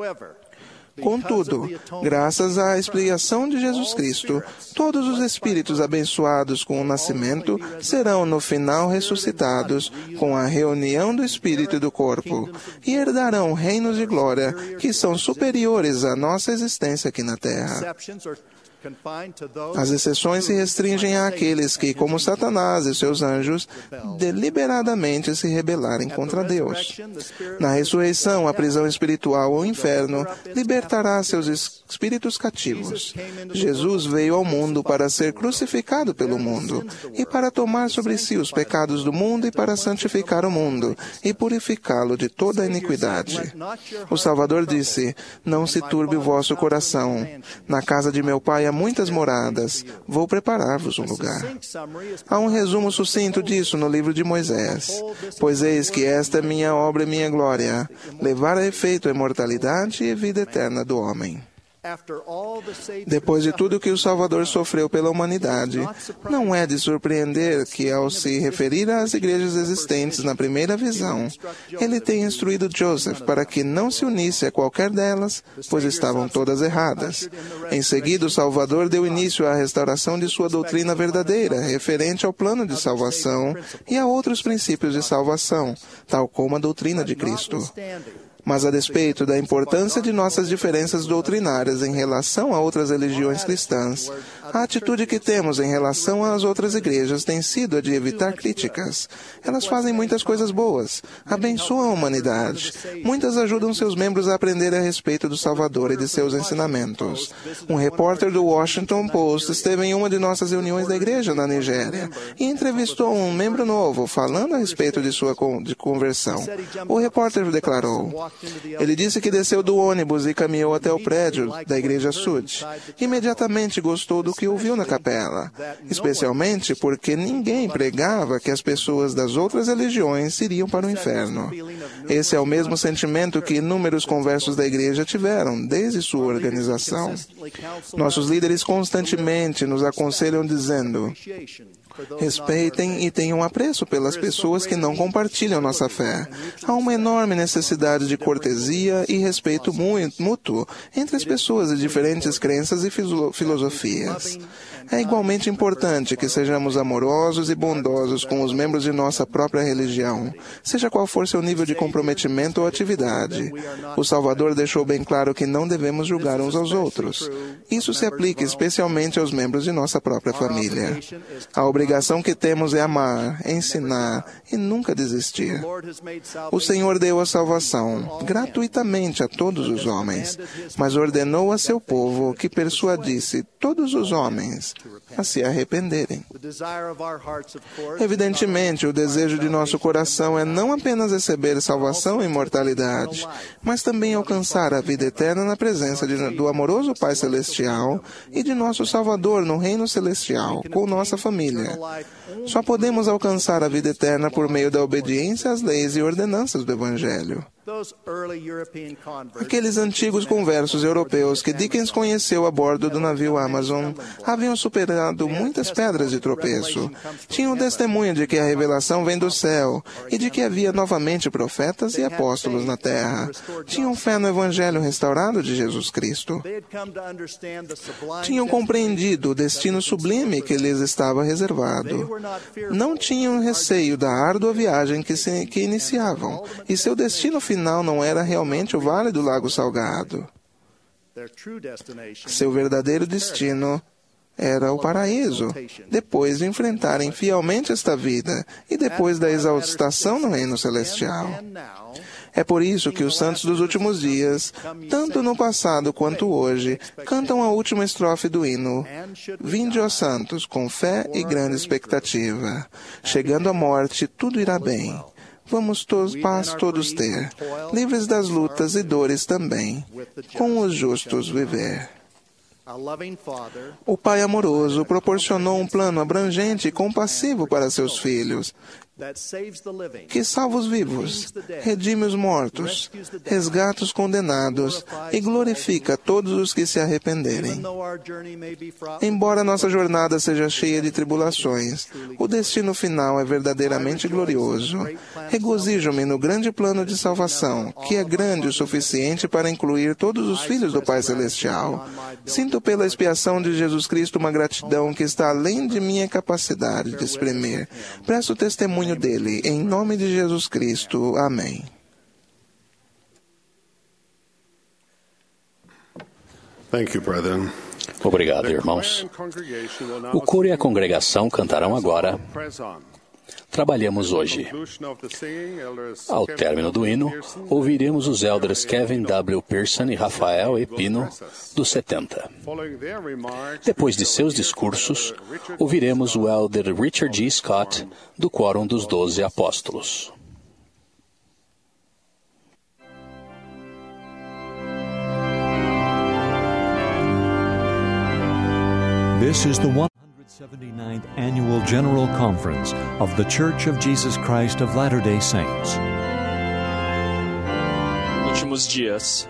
Contudo, graças à expiação de Jesus Cristo, todos os espíritos abençoados com o nascimento serão no final ressuscitados com a reunião do espírito e do corpo e herdarão reinos de glória que são superiores à nossa existência aqui na Terra. As exceções se restringem àqueles que, como Satanás e seus anjos, deliberadamente se rebelarem contra Deus. Na ressurreição, a prisão espiritual ou inferno libertará seus espíritos cativos. Jesus veio ao mundo para ser crucificado pelo mundo e para tomar sobre si os pecados do mundo e para santificar o mundo e purificá-lo de toda a iniquidade. O Salvador disse: "Não se turbe o vosso coração. Na casa de meu Pai há muitas moradas. Vou preparar-vos um lugar." Há um resumo sucinto disso no livro de Moisés. "Pois eis que esta é minha obra e minha glória, levar a efeito a imortalidade e vida eterna do homem." Depois de tudo que o Salvador sofreu pela humanidade, não é de surpreender que, ao se referir às igrejas existentes na primeira visão, ele tenha instruído Joseph para que não se unisse a qualquer delas, pois estavam todas erradas. Em seguida, o Salvador deu início à restauração de sua doutrina verdadeira, referente ao plano de salvação e a outros princípios de salvação, tal como a doutrina de Cristo. Mas, a despeito da importância de nossas diferenças doutrinárias em relação a outras religiões cristãs, a atitude que temos em relação às outras igrejas tem sido a de evitar críticas. Elas fazem muitas coisas boas, abençoam a humanidade. Muitas ajudam seus membros a aprender a respeito do Salvador e de seus ensinamentos. Um repórter do Washington Post esteve em uma de nossas reuniões da igreja na Nigéria e entrevistou um membro novo, falando a respeito de sua conversão. O repórter declarou: "Ele disse que desceu do ônibus e caminhou até o prédio da Igreja Sud. Imediatamente gostou do que ouviu na capela, especialmente porque ninguém pregava que as pessoas das outras religiões iriam para o inferno. Esse é o mesmo sentimento que inúmeros conversos da igreja tiveram desde sua organização. Nossos líderes constantemente nos aconselham dizendo: respeitem e tenham apreço pelas pessoas que não compartilham nossa fé. Há uma enorme necessidade de cortesia e respeito mútuo entre as pessoas de diferentes crenças e filosofias. É igualmente importante que sejamos amorosos e bondosos com os membros de nossa própria religião, seja qual for seu nível de comprometimento ou atividade. O Salvador deixou bem claro que não devemos julgar uns aos outros. Isso se aplica especialmente aos membros de nossa própria família. A obrigação que temos é amar, ensinar e nunca desistir. O Senhor deu a salvação gratuitamente a todos os homens, mas ordenou a seu povo que persuadisse todos os homens a se arrependerem. Evidentemente, o desejo de nosso coração é não apenas receber salvação e imortalidade, mas também alcançar a vida eterna na presença do amoroso Pai Celestial e de nosso Salvador no reino celestial, com nossa família. Só podemos alcançar a vida eterna por meio da obediência às leis e ordenanças do Evangelho. Aqueles antigos conversos europeus que Dickens conheceu a bordo do navio Amazon haviam superado muitas pedras de tropeço. Tinham testemunho de que a revelação vem do céu e de que havia novamente profetas e apóstolos na terra. Tinham fé no Evangelho restaurado de Jesus Cristo. Tinham compreendido o destino sublime que lhes estava reservado. Não tinham receio da árdua viagem que iniciavam, e seu destino final não era realmente o Vale do Lago Salgado. Seu verdadeiro destino era o paraíso, depois de enfrentarem fielmente esta vida e depois da exaltação no reino celestial. É por isso que os santos dos últimos dias, tanto no passado quanto hoje, cantam a última estrofe do hino: Vinde, ó santos, com fé e grande expectativa. Chegando à morte, tudo irá bem. Vamos paz todos ter, livres das lutas e dores também, com os justos viver. O Pai amoroso proporcionou um plano abrangente e compassivo para seus filhos, que salva os vivos, redime os mortos, resgata os condenados e glorifica todos os que se arrependerem. Embora nossa jornada seja cheia de tribulações, o destino final é verdadeiramente glorioso. Regozijo-me no grande plano de salvação, que é grande o suficiente para incluir todos os filhos do Pai Celestial. Sinto pela expiação de Jesus Cristo uma gratidão que está além de minha capacidade de exprimir. Presto testemunho dele, em nome de Jesus Cristo. Amém. Thank you, brethren. Obrigado, irmãos. O coro e a congregação cantarão agora Trabalhamos Hoje. Ao término do hino, ouviremos os elders Kevin W. Pearson e Rafael E. Pino, dos 70. Depois de seus discursos, ouviremos o elder Richard G. Scott, do Quórum dos 12 Apóstolos. This is the 179th Annual General Conference of The Church of Jesus Christ of Latter-day Saints. Últimos dias.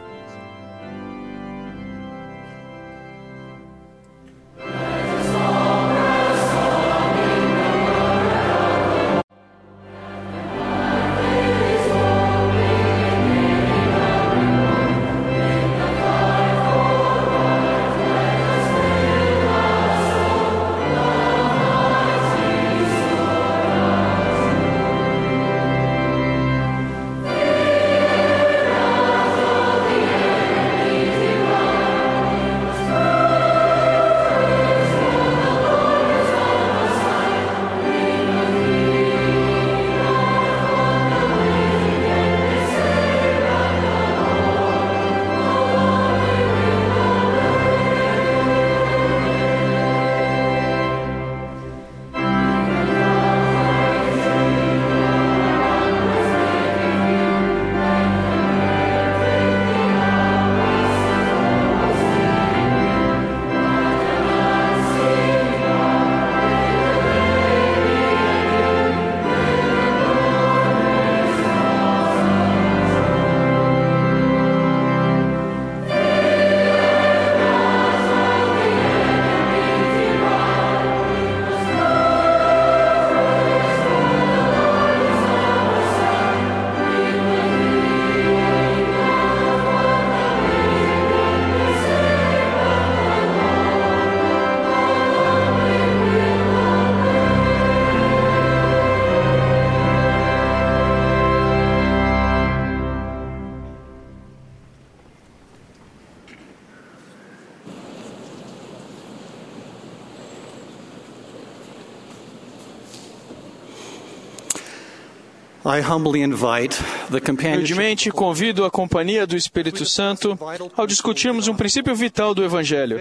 Humildemente convido a companhia do Espírito Santo ao discutirmos um princípio vital do Evangelho: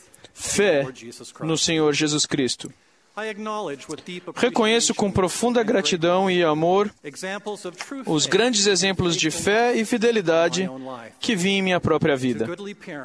fé no Senhor Jesus Cristo. Reconheço com profunda gratidão e amor os grandes exemplos de fé e fidelidade que vi em minha própria vida.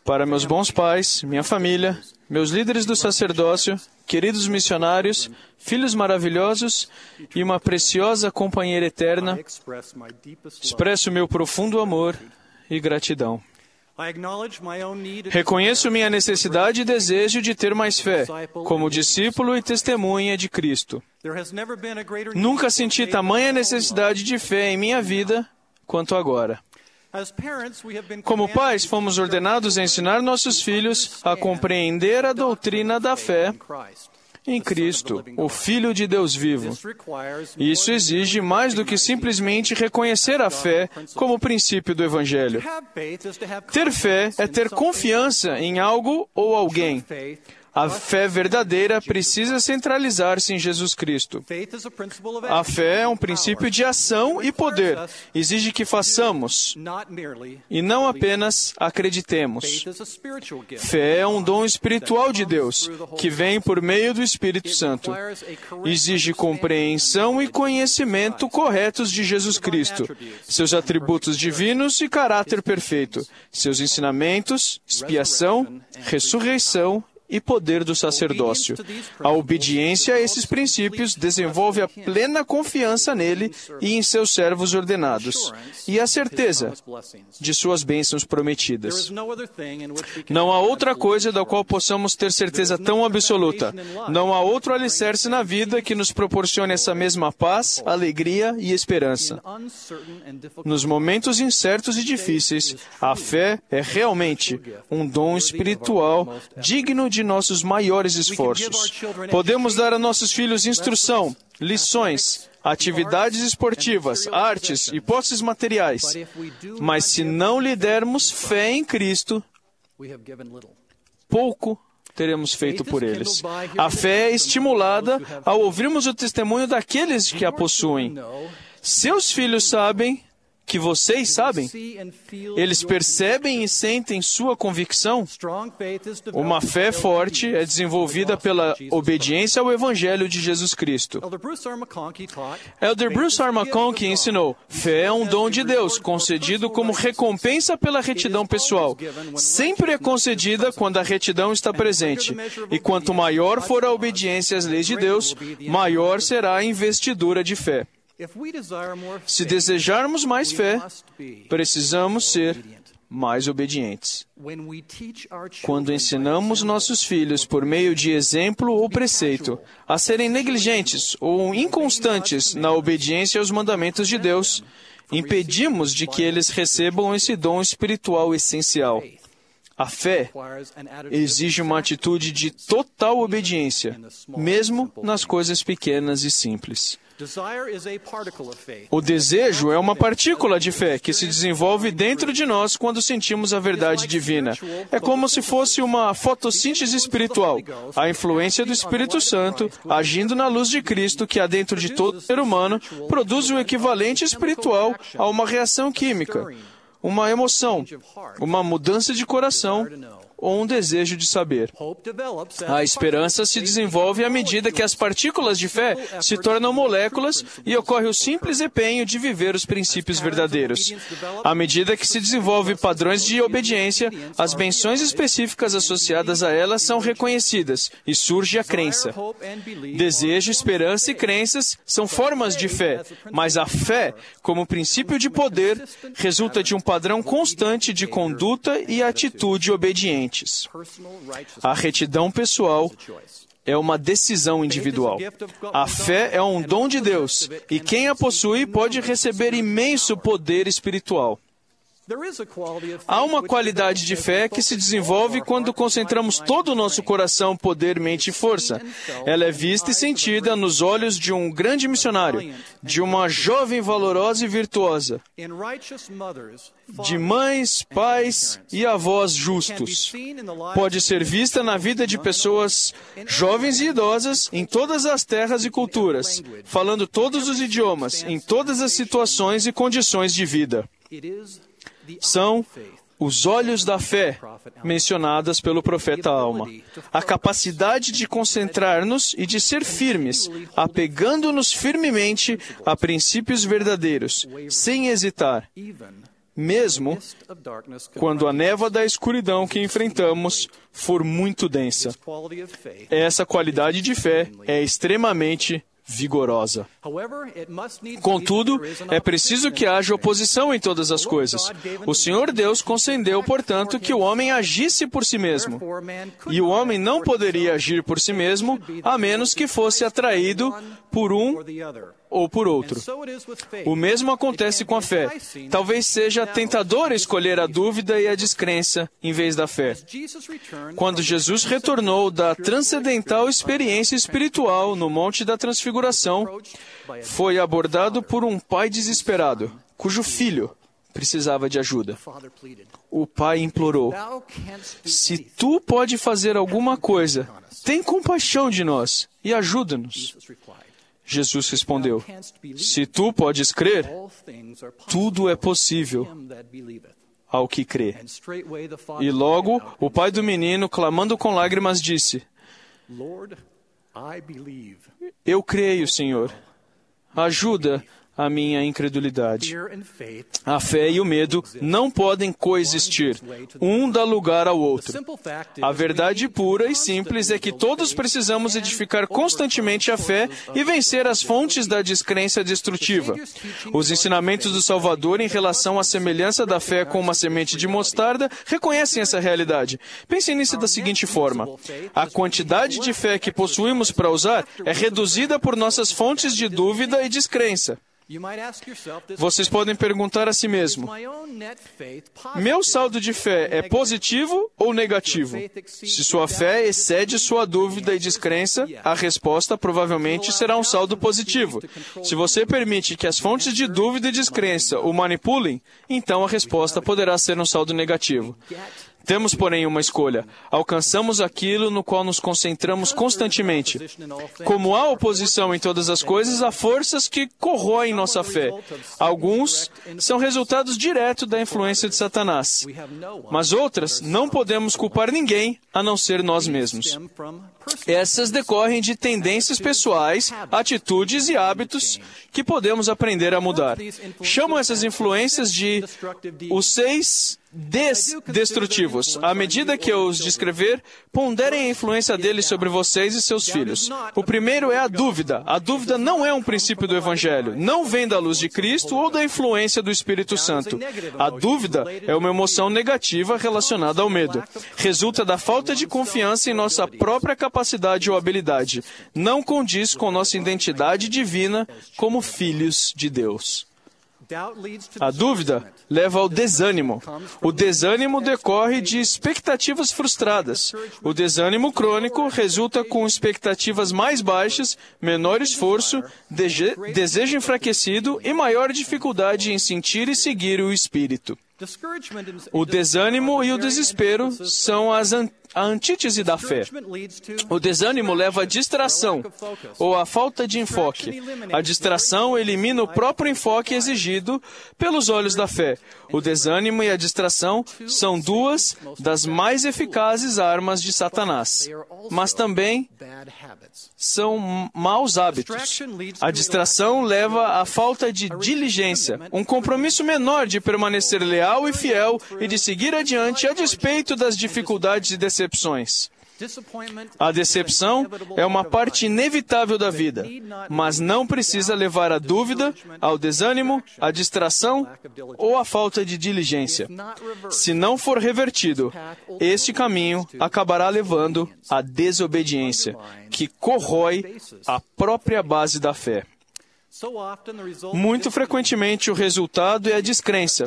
para meus bons pais, minha família, meus líderes do sacerdócio, queridos missionários, filhos maravilhosos e uma preciosa companheira eterna, expresso meu profundo amor e gratidão. Reconheço minha necessidade e desejo de ter mais fé, como discípulo e testemunha de Cristo. Nunca senti tamanha necessidade de fé em minha vida quanto agora. Como pais, fomos ordenados a ensinar nossos filhos a compreender a doutrina da fé em Cristo, o Filho de Deus vivo. Isso exige mais do que simplesmente reconhecer a fé como princípio do Evangelho. Ter fé é ter confiança em algo ou alguém. A fé verdadeira precisa centralizar-se em Jesus Cristo. A fé é um princípio de ação e poder. Exige que façamos e não apenas acreditemos. Fé é um dom espiritual de Deus, que vem por meio do Espírito Santo. Exige compreensão e conhecimento corretos de Jesus Cristo, seus atributos divinos e caráter perfeito, seus ensinamentos, expiação, ressurreição e poder do sacerdócio. A obediência a esses princípios desenvolve a plena confiança nele e em seus servos ordenados, e a certeza de suas bênçãos prometidas. Não há outra coisa da qual possamos ter certeza tão absoluta. Não há outro alicerce na vida que nos proporcione essa mesma paz, alegria e esperança. Nos momentos incertos e difíceis, a fé é realmente um dom espiritual digno de nossos maiores esforços. Podemos dar a nossos filhos instrução, lições, atividades esportivas, artes e posses materiais. Mas se não lhe dermos fé em Cristo, pouco teremos feito por eles. A fé é estimulada ao ouvirmos o testemunho daqueles que a possuem. Seus filhos sabem que vocês sabem? Eles percebem e sentem sua convicção? Uma fé forte é desenvolvida pela obediência ao Evangelho de Jesus Cristo. Elder Bruce R. McConkie ensinou: fé é um dom de Deus, concedido como recompensa pela retidão pessoal. Sempre é concedida quando a retidão está presente. E quanto maior for a obediência às leis de Deus, maior será a investidura de fé. Se desejarmos mais fé, precisamos ser mais obedientes. Quando ensinamos nossos filhos, por meio de exemplo ou preceito, a serem negligentes ou inconstantes na obediência aos mandamentos de Deus, impedimos de que eles recebam esse dom espiritual essencial. A fé exige uma atitude de total obediência, mesmo nas coisas pequenas e simples. O desejo é uma partícula de fé que se desenvolve dentro de nós quando sentimos a verdade divina. É como se fosse uma fotossíntese espiritual, a influência do Espírito Santo agindo na luz de Cristo que há dentro de todo ser humano produz o equivalente espiritual a uma reação química, uma emoção, uma mudança de coração ou um desejo de saber. A esperança se desenvolve à medida que as partículas de fé se tornam moléculas e ocorre o simples empenho de viver os princípios verdadeiros. À medida que se desenvolve padrões de obediência, as benções específicas associadas a elas são reconhecidas e surge a crença. Desejo, esperança e crenças são formas de fé, mas a fé, como princípio de poder, resulta de um padrão constante de conduta e atitude obediente. A retidão pessoal é uma decisão individual. A fé é um dom de Deus, e quem a possui pode receber imenso poder espiritual. Há uma qualidade de fé que se desenvolve quando concentramos todo o nosso coração, poder, mente e força. Ela é vista e sentida nos olhos de um grande missionário, de uma jovem valorosa e virtuosa, de mães, pais e avós justos. Pode ser vista na vida de pessoas jovens e idosas em todas as terras e culturas, falando todos os idiomas, em todas as situações e condições de vida. São os olhos da fé mencionadas pelo profeta Alma. A capacidade de concentrar-nos e de ser firmes, apegando-nos firmemente a princípios verdadeiros, sem hesitar, mesmo quando a névoa da escuridão que enfrentamos for muito densa. Essa qualidade de fé é extremamente vigorosa. Contudo, é preciso que haja oposição em todas as coisas. O Senhor Deus concedeu, portanto, que o homem agisse por si mesmo. E o homem não poderia agir por si mesmo, a menos que fosse atraído por um ou por outro. O mesmo acontece com a fé. Talvez seja tentador escolher a dúvida e a descrença em vez da fé. Quando Jesus retornou da transcendental experiência espiritual no Monte da Transfiguração, foi abordado por um pai desesperado, cujo filho precisava de ajuda. O pai implorou: "Se tu pode fazer alguma coisa, tem compaixão de nós e ajuda-nos." Jesus respondeu: "Se tu podes crer, tudo é possível ao que crê." E logo, o pai do menino, clamando com lágrimas, disse: "Eu creio, Senhor. Ajuda a minha incredulidade." A fé e o medo não podem coexistir. Um dá lugar ao outro. A verdade pura e simples é que todos precisamos edificar constantemente a fé e vencer as fontes da descrença destrutiva. Os ensinamentos do Salvador em relação à semelhança da fé com uma semente de mostarda reconhecem essa realidade. Pensem nisso da seguinte forma: a quantidade de fé que possuímos para usar é reduzida por nossas fontes de dúvida e descrença. Vocês podem perguntar a si mesmo: meu saldo de fé é positivo ou negativo? Se sua fé excede sua dúvida e descrença, a resposta provavelmente será um saldo positivo. Se você permite que as fontes de dúvida e descrença o manipulem, então a resposta poderá ser um saldo negativo. Temos, porém, uma escolha. Alcançamos aquilo no qual nos concentramos constantemente. Como há oposição em todas as coisas, há forças que corroem nossa fé. Alguns são resultados diretos da influência de Satanás. Mas outras, não podemos culpar ninguém a não ser nós mesmos. Essas decorrem de tendências pessoais, atitudes e hábitos que podemos aprender a mudar. Chamo essas influências de os 6 destrutivos. À medida que eu os descrever, ponderem a influência deles sobre vocês e seus filhos. O primeiro é a dúvida. A dúvida não é um princípio do Evangelho. Não vem da luz de Cristo ou da influência do Espírito Santo. A dúvida é uma emoção negativa relacionada ao medo. Resulta da falta de confiança em nossa própria capacidade ou habilidade. Não condiz com nossa identidade divina como filhos de Deus. A dúvida leva ao desânimo. O desânimo decorre de expectativas frustradas. O desânimo crônico resulta com expectativas mais baixas, menor esforço, desejo enfraquecido e maior dificuldade em sentir e seguir o Espírito. O desânimo e o desespero são a antítese da fé. O desânimo leva à distração, ou à falta de enfoque. A distração elimina o próprio enfoque exigido pelos olhos da fé. O desânimo e a distração são 2 das mais eficazes armas de Satanás, mas também são maus hábitos. A distração leva à falta de diligência, um compromisso menor de permanecer leal e fiel e de seguir adiante a despeito das dificuldades e decepções. A decepção é uma parte inevitável da vida, mas não precisa levar à dúvida, ao desânimo, à distração ou à falta de diligência. Se não for revertido, este caminho acabará levando à desobediência, que corrói a própria base da fé. Muito frequentemente, o resultado é a descrença.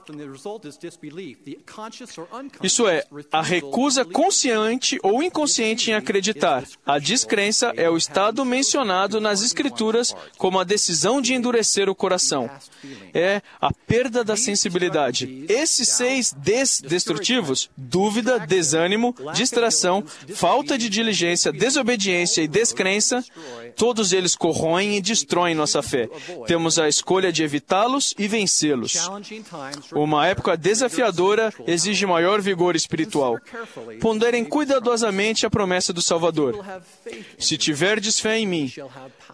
Isso é, a recusa consciente ou inconsciente em acreditar. A descrença é o estado mencionado nas Escrituras como a decisão de endurecer o coração. É a perda da sensibilidade. Esses 6 destrutivos, dúvida, desânimo, distração, falta de diligência, desobediência e descrença, todos eles corroem e destroem nossa fé. Temos a escolha de evitá-los e vencê-los. Uma época desafiadora exige maior vigor espiritual. Ponderem cuidadosamente a promessa do Salvador. Se tiverdes fé em mim,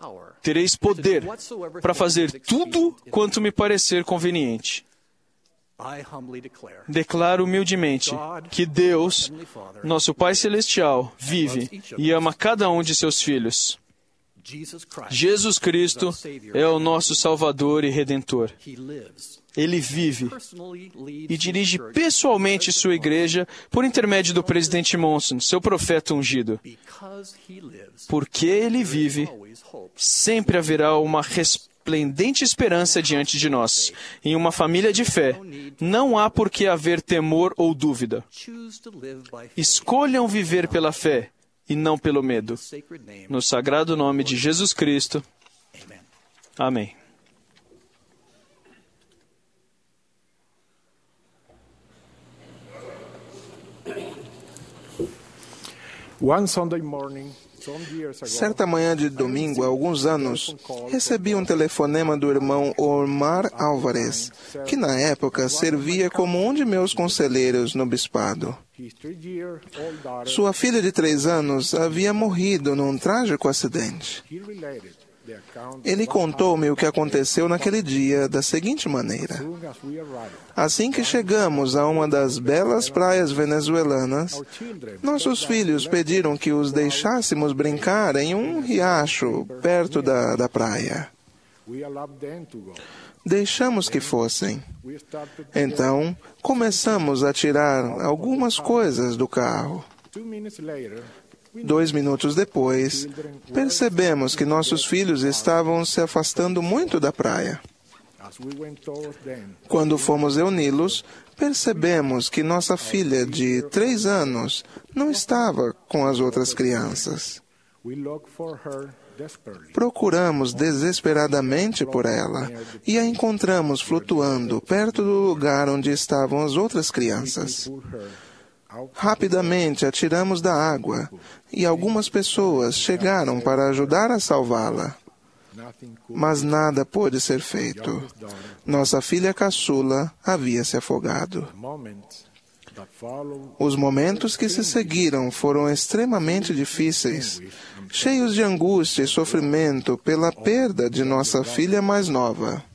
tereis poder para fazer tudo quanto me parecer conveniente. Declaro humildemente que Deus, nosso Pai Celestial, vive e ama cada um de seus filhos. Jesus Cristo é o nosso Salvador e Redentor. Ele vive e dirige pessoalmente sua igreja por intermédio do presidente Monson, seu profeta ungido. Porque ele vive, sempre haverá uma resplendente esperança diante de nós. Em uma família de fé, não há por que haver temor ou dúvida. Escolham viver pela fé e não pelo medo. No sagrado nome de Jesus Cristo. Amém. Certa manhã de domingo, há alguns anos, recebi um telefonema do irmão Omar Álvarez, que na época servia como um de meus conselheiros no bispado. Sua filha de 3 anos havia morrido num trágico acidente. Ele contou-me o que aconteceu naquele dia da seguinte maneira. Assim que chegamos a uma das belas praias venezuelanas, nossos filhos pediram que os deixássemos brincar em um riacho perto da praia. Deixamos que fossem. Então, começamos a tirar algumas coisas do carro. 2 minutos depois, percebemos que nossos filhos estavam se afastando muito da praia. Quando fomos reuni-los, percebemos que nossa filha de 3 anos não estava com as outras crianças. Procuramos desesperadamente por ela e a encontramos flutuando perto do lugar onde estavam as outras crianças. Rapidamente a tiramos da água e algumas pessoas chegaram para ajudar a salvá-la. Mas nada pôde ser feito. Nossa filha caçula havia se afogado. Os momentos que se seguiram foram extremamente difíceis, cheios de angústia e sofrimento pela perda de nossa filha mais nova.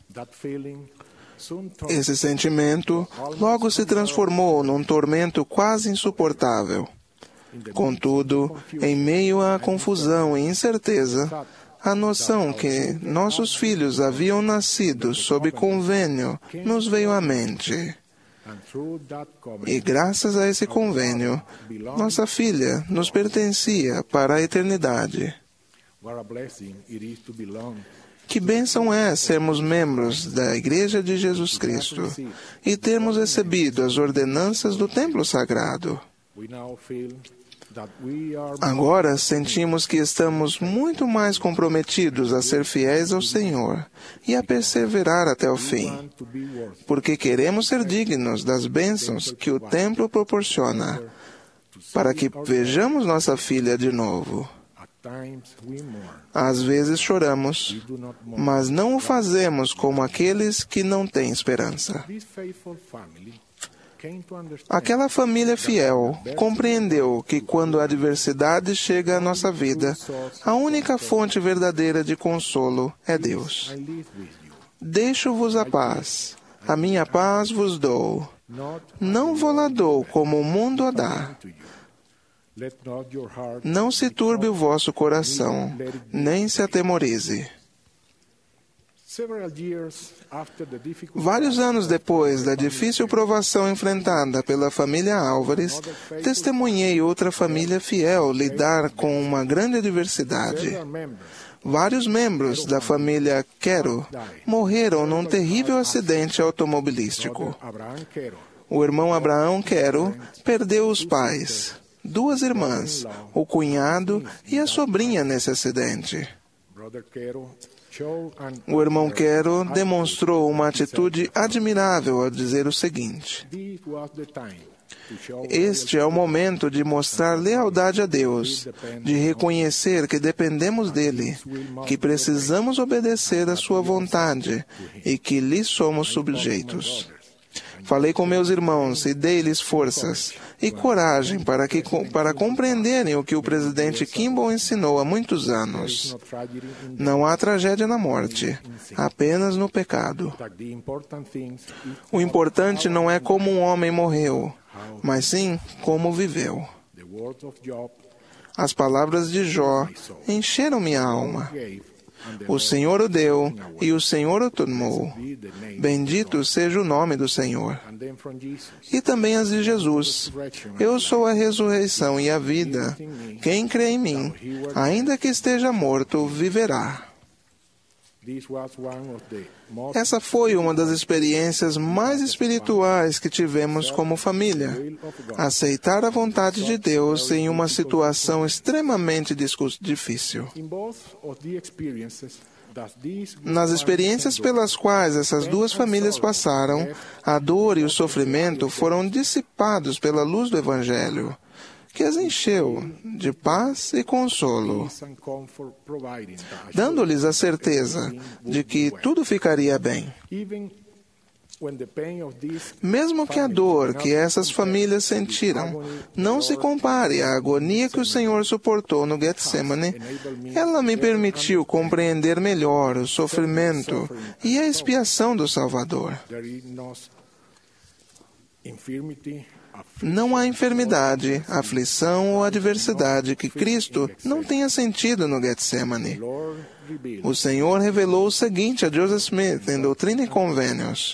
Esse sentimento logo se transformou num tormento quase insuportável. Contudo, em meio à confusão e incerteza, a noção que nossos filhos haviam nascido sob convênio nos veio à mente. E graças a esse convênio, nossa filha nos pertencia para a eternidade. Que bênção é sermos membros da Igreja de Jesus Cristo e termos recebido as ordenanças do templo sagrado. Agora sentimos que estamos muito mais comprometidos a ser fiéis ao Senhor e a perseverar até o fim, porque queremos ser dignos das bênçãos que o templo proporciona, para que vejamos nossa filha de novo. Às vezes choramos, mas não o fazemos como aqueles que não têm esperança. Aquela família fiel compreendeu que quando a adversidade chega à nossa vida, a única fonte verdadeira de consolo é Deus. Deixo-vos a paz, a minha paz vos dou. Não vou-la dou como o mundo a dá. Não se turbe o vosso coração, nem se atemorize. Vários anos depois da difícil provação enfrentada pela família Álvares, testemunhei outra família fiel lidar com uma grande adversidade. Vários membros da família Quero morreram num terrível acidente automobilístico. O irmão Abraão Quero perdeu os pais, 2 irmãs, o cunhado e a sobrinha nesse acidente. O irmão Quero demonstrou uma atitude admirável ao dizer o seguinte: este é o momento de mostrar lealdade a Deus, de reconhecer que dependemos dele, que precisamos obedecer à sua vontade e que lhe somos sujeitos. Falei com meus irmãos e dei-lhes forças e coragem para compreenderem o que o presidente Kimball ensinou há muitos anos. Não há tragédia na morte, apenas no pecado. O importante não é como um homem morreu, mas sim como viveu. As palavras de Jó encheram minha alma. O Senhor o deu e o Senhor o tomou. Bendito seja o nome do Senhor. E também as de Jesus. Eu sou a ressurreição e a vida. Quem crê em mim, ainda que esteja morto, viverá. Essa foi uma das experiências mais espirituais que tivemos como família. Aceitar a vontade de Deus em uma situação extremamente difícil. Nas experiências pelas quais essas duas famílias passaram, a dor e o sofrimento foram dissipados pela luz do Evangelho, que as encheu de paz e consolo, dando-lhes a certeza de que tudo ficaria bem. Mesmo que a dor que essas famílias sentiram não se compare à agonia que o Senhor suportou no Getsemane, ela me permitiu compreender melhor o sofrimento e a expiação do Salvador. Não há enfermidade, aflição ou adversidade que Cristo não tenha sentido no Getsemane. O Senhor revelou o seguinte a Joseph Smith em Doutrina e Convênios: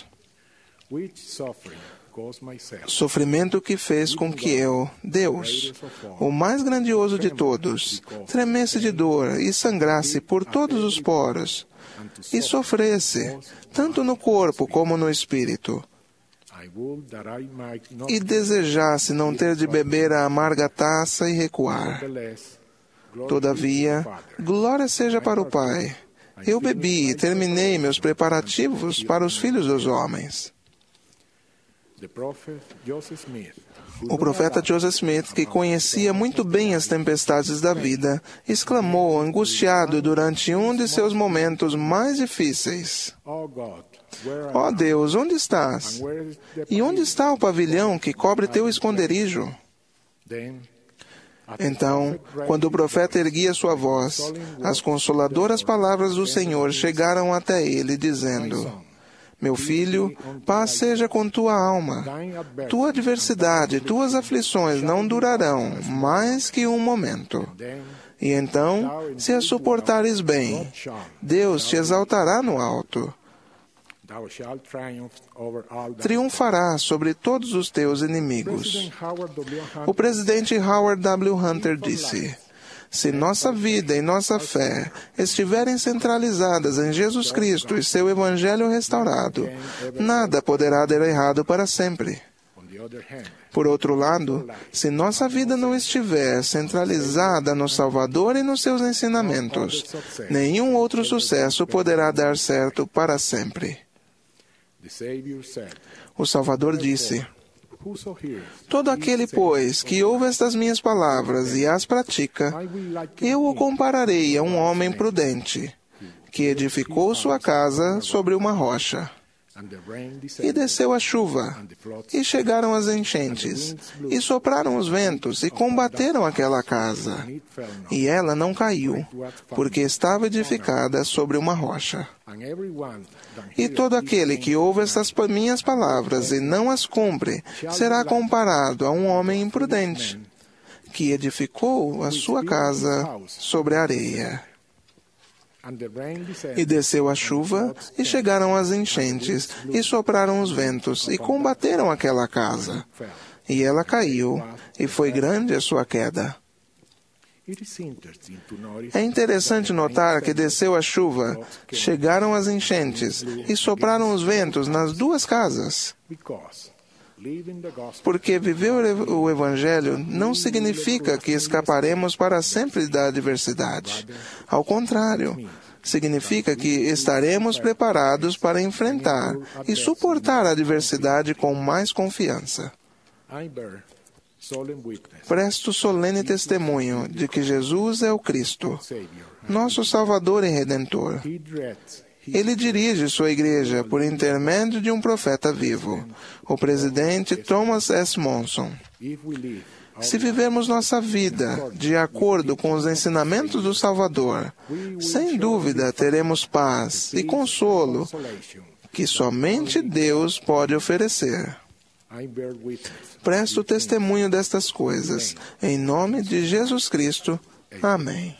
sofrimento que fez com que eu, Deus, o mais grandioso de todos, tremesse de dor e sangrasse por todos os poros, e sofresse, tanto no corpo como no espírito, e desejasse não ter de beber a amarga taça e recuar. Todavia, glória seja para o Pai. Eu bebi e terminei meus preparativos para os filhos dos homens. O profeta Joseph Smith, que conhecia muito bem as tempestades da vida, exclamou angustiado durante um de seus momentos mais difíceis: Ó Deus, onde estás? E onde está o pavilhão que cobre teu esconderijo? Então, quando o profeta erguia sua voz, as consoladoras palavras do Senhor chegaram até ele, dizendo: Meu filho, paz seja com tua alma. Tua adversidade, tuas aflições não durarão mais que um momento. E então, se as suportares bem, Deus te exaltará no alto. Triunfará sobre todos os teus inimigos. O presidente Howard W. Hunter disse: se nossa vida e nossa fé estiverem centralizadas em Jesus Cristo e seu Evangelho restaurado, nada poderá dar errado para sempre. Por outro lado, se nossa vida não estiver centralizada no Salvador e nos seus ensinamentos, nenhum outro sucesso poderá dar certo para sempre. O Salvador disse: todo aquele, pois, que ouve estas minhas palavras e as pratica, eu o compararei a um homem prudente, que edificou sua casa sobre uma rocha. E desceu a chuva, e chegaram as enchentes, e sopraram os ventos, e combateram aquela casa. E ela não caiu, porque estava edificada sobre uma rocha. E todo aquele que ouve estas minhas palavras e não as cumpre, será comparado a um homem imprudente, que edificou a sua casa sobre a areia. E desceu a chuva, e chegaram as enchentes, e sopraram os ventos, e combateram aquela casa. E ela caiu, e foi grande a sua queda. É interessante notar que desceu a chuva, chegaram as enchentes, e sopraram os ventos nas duas casas. Porque viver o Evangelho não significa que escaparemos para sempre da adversidade. Ao contrário, significa que estaremos preparados para enfrentar e suportar a adversidade com mais confiança. Presto solene testemunho de que Jesus é o Cristo, nosso Salvador e Redentor. Ele dirige sua igreja por intermédio de um profeta vivo, o presidente Thomas S. Monson. Se vivemos nossa vida de acordo com os ensinamentos do Salvador, sem dúvida teremos paz e consolo que somente Deus pode oferecer. Presto testemunho destas coisas. Em nome de Jesus Cristo. Amém.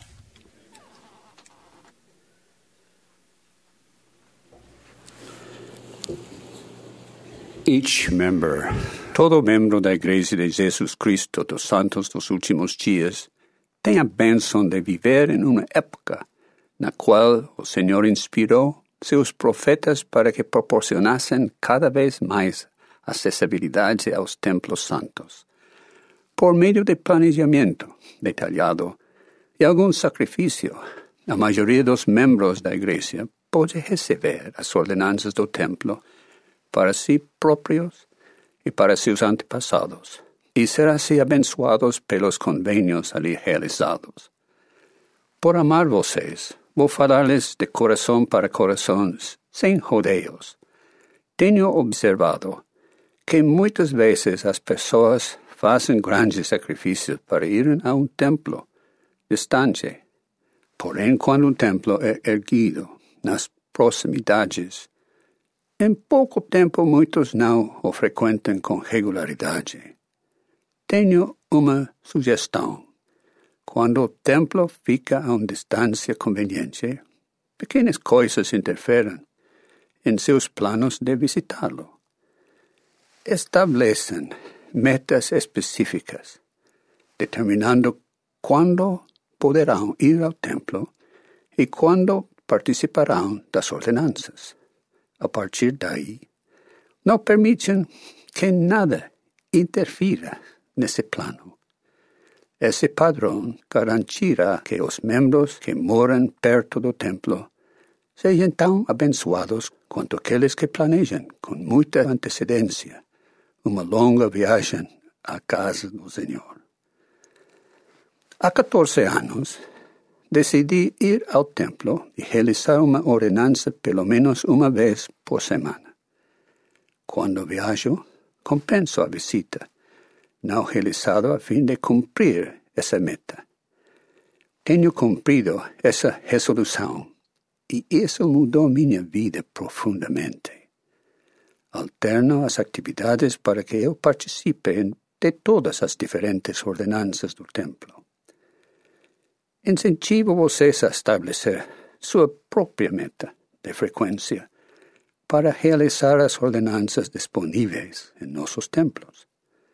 Todo membro da Igreja de Jesus Cristo dos Santos dos Últimos Dias tem a bênção de viver em uma época na qual o Senhor inspirou seus profetas para que proporcionassem cada vez mais acessibilidade aos templos santos, por meio de planejamento detalhado e algum sacrifício. A maioria dos membros da Igreja pode receber as ordenanças do templo para si próprios e para seus antepassados, e ser assim abençoados pelos convênios ali realizados. Por amar vocês, vou falar-lhes de coração para coração, sem rodeios. Tenho observado que muitas vezes as pessoas fazem grandes sacrifícios para irem a um templo distante. Porém, quando um templo é erguido nas proximidades, em pouco tempo muitos não o frequentam com regularidade. Tenho uma sugestão. Quando o templo fica a uma distância conveniente, pequenas coisas interferem em seus planos de visitá-lo. Estabeleçam metas específicas, determinando quando poderão ir ao templo e quando participarão das ordenanças. A partir daí, não permitem que nada interfira nesse plano. Esse padrão garantirá que os membros que moram perto do templo sejam tão abençoados quanto aqueles que planejam com muita antecedência uma longa viagem à casa do Senhor. Há 14 anos, decidi ir ao templo e realizar uma ordenança pelo menos uma vez por semana. Quando viajo, compenso a visita, não realizada a fim de cumprir essa meta. Tenho cumprido essa resolução e isso mudou minha vida profundamente. Alterno as atividades para que eu participe de todas as diferentes ordenanças do templo. Incentivo vocês a estabelecer sua própria meta de frequência para realizar as ordenanças disponíveis em nossos templos.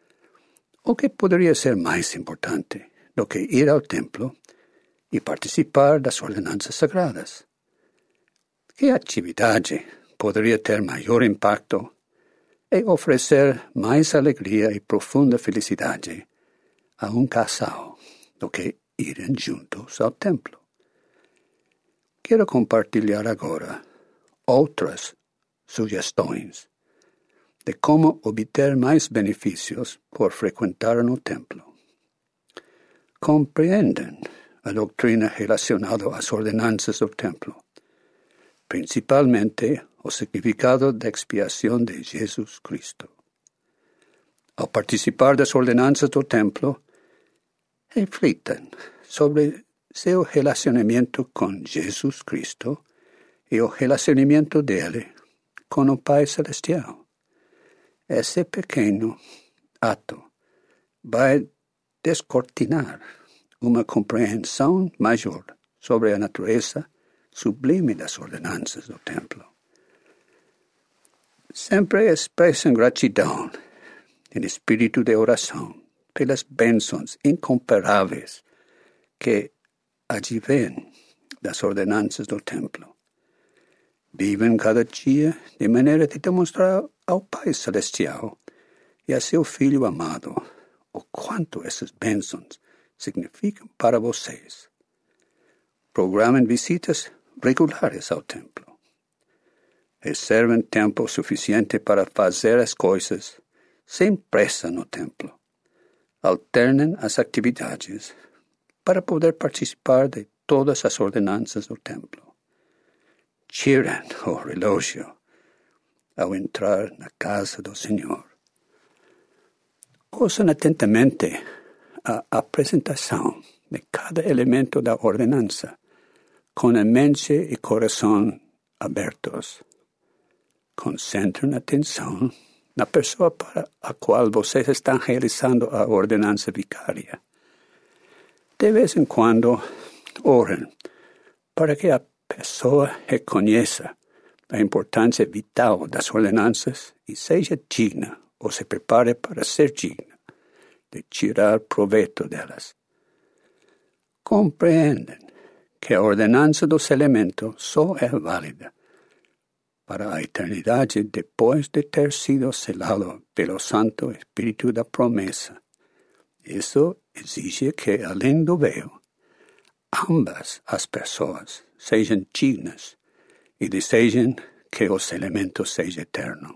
O que poderia ser mais importante do que ir ao templo e participar das ordenanças sagradas? Que atividade poderia ter maior impacto e oferecer mais alegria e profunda felicidade a um casal do que irem juntos ao templo? Quero compartilhar agora outras sugestões de como obter mais benefícios por frequentar no templo. Compreendem a doutrina relacionada às ordenanças do templo, principalmente o significado da expiação de Jesus Cristo. Ao participar das ordenanças do templo, reflitam sobre seu relacionamento com Jesus Cristo e o relacionamento dele com o Pai Celestial. Esse pequeno ato vai descortinar uma compreensão maior sobre a natureza sublime das ordenanças do templo. Sempre expressam gratidão em espírito de oração pelas bênçãos incomparáveis que advêm das ordenanças do templo. Vivem cada dia de maneira de demonstrar ao Pai Celestial e a seu Filho amado o quanto essas bênçãos significam para vocês. Programem visitas regulares ao templo. Reservem tempo suficiente para fazer as coisas sem pressa no templo. Alternem as atividades para poder participar de todas as ordenanças do templo. tiram o relógio ao entrar na casa do Senhor. Ouçam atentamente a apresentação de cada elemento da ordenança, com a mente e coração abertos. Concentrem atenção na pessoa para a qual vocês estão realizando a ordenança vicária. De vez em quando, orem para que a pessoa reconheça a importância vital das ordenanças e seja digna ou se prepare para ser digna de tirar proveito delas. Compreendem que a ordenança dos elementos só é válida para a eternidade depois de ter sido selado pelo Santo Espírito da promessa. Isso exige que, além do véu, ambas as pessoas sejam dignas e desejem que os elementos sejam eternos.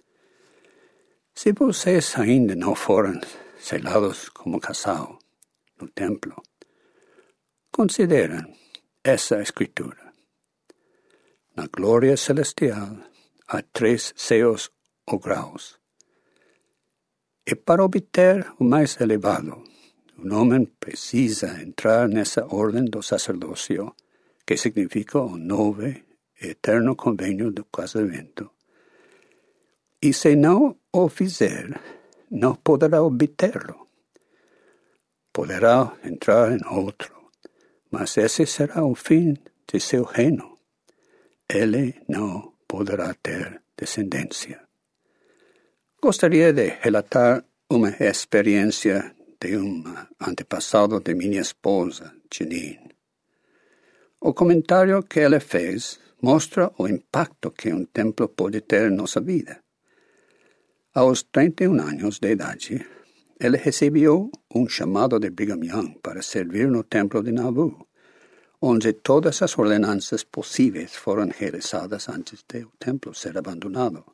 Se vocês ainda não foram selados como casal no templo, considerem essa escritura. Na glória celestial há 3 céus ou graus. E para obter o mais elevado, o homem precisa entrar nessa ordem do sacerdócio, que significa o novo e eterno convênio do casamento. E se não o fizer, não poderá obtê-lo. Poderá entrar em outro, mas esse será o fim de seu reino. Ele não poderá ter descendência. Gostaria de relatar uma experiência de um antepassado de minha esposa, Janine. O comentário que ela fez mostra o impacto que um templo pode ter em nossa vida. Aos 31 anos de idade, ela recebeu um chamado de Brigham Young para servir no templo de Nauvoo, onde todas as ordenanças possíveis foram realizadas antes de o templo ser abandonado.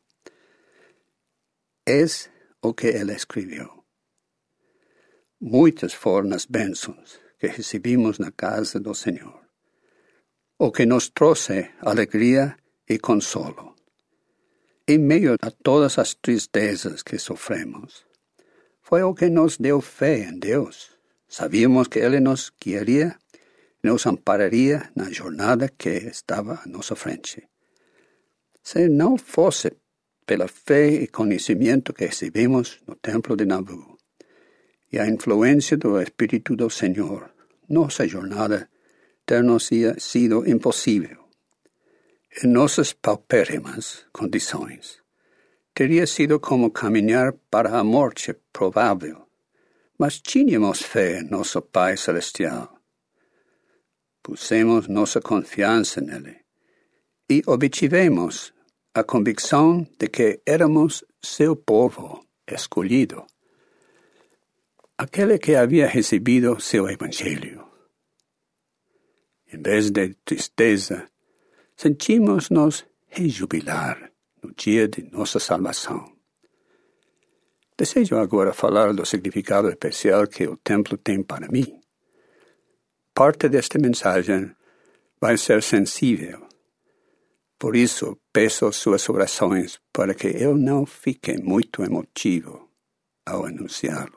É o que ela escreveu. Muitas foram as bênçãos que recebimos na casa do Senhor, o que nos trouxe alegria e consolo. Em meio a todas as tristezas que sofremos, foi o que nos deu fé em Deus. Sabíamos que Ele nos guiaria, nos ampararia na jornada que estava à nossa frente. Se não fosse pela fé e conhecimento que recebemos no templo de Nauvoo e a influência do Espírito do Senhor, nossa jornada ter-nos-ia sido impossível. Em nossas paupérrimas condições, teria sido como caminhar para a morte provável, mas tínhamos fé em nosso Pai Celestial. Pusemos nossa confiança nele e obtivemos a convicção de que éramos seu povo escolhido, aquele que havia recebido seu evangelho. Em vez de tristeza, sentimos-nos rejubilar no dia de nossa salvação. Desejo agora falar do significado especial que o templo tem para mim. Parte desta mensagem vai ser sensível. Por isso, peço suas orações para que eu não fique muito emotivo ao anunciá-lo.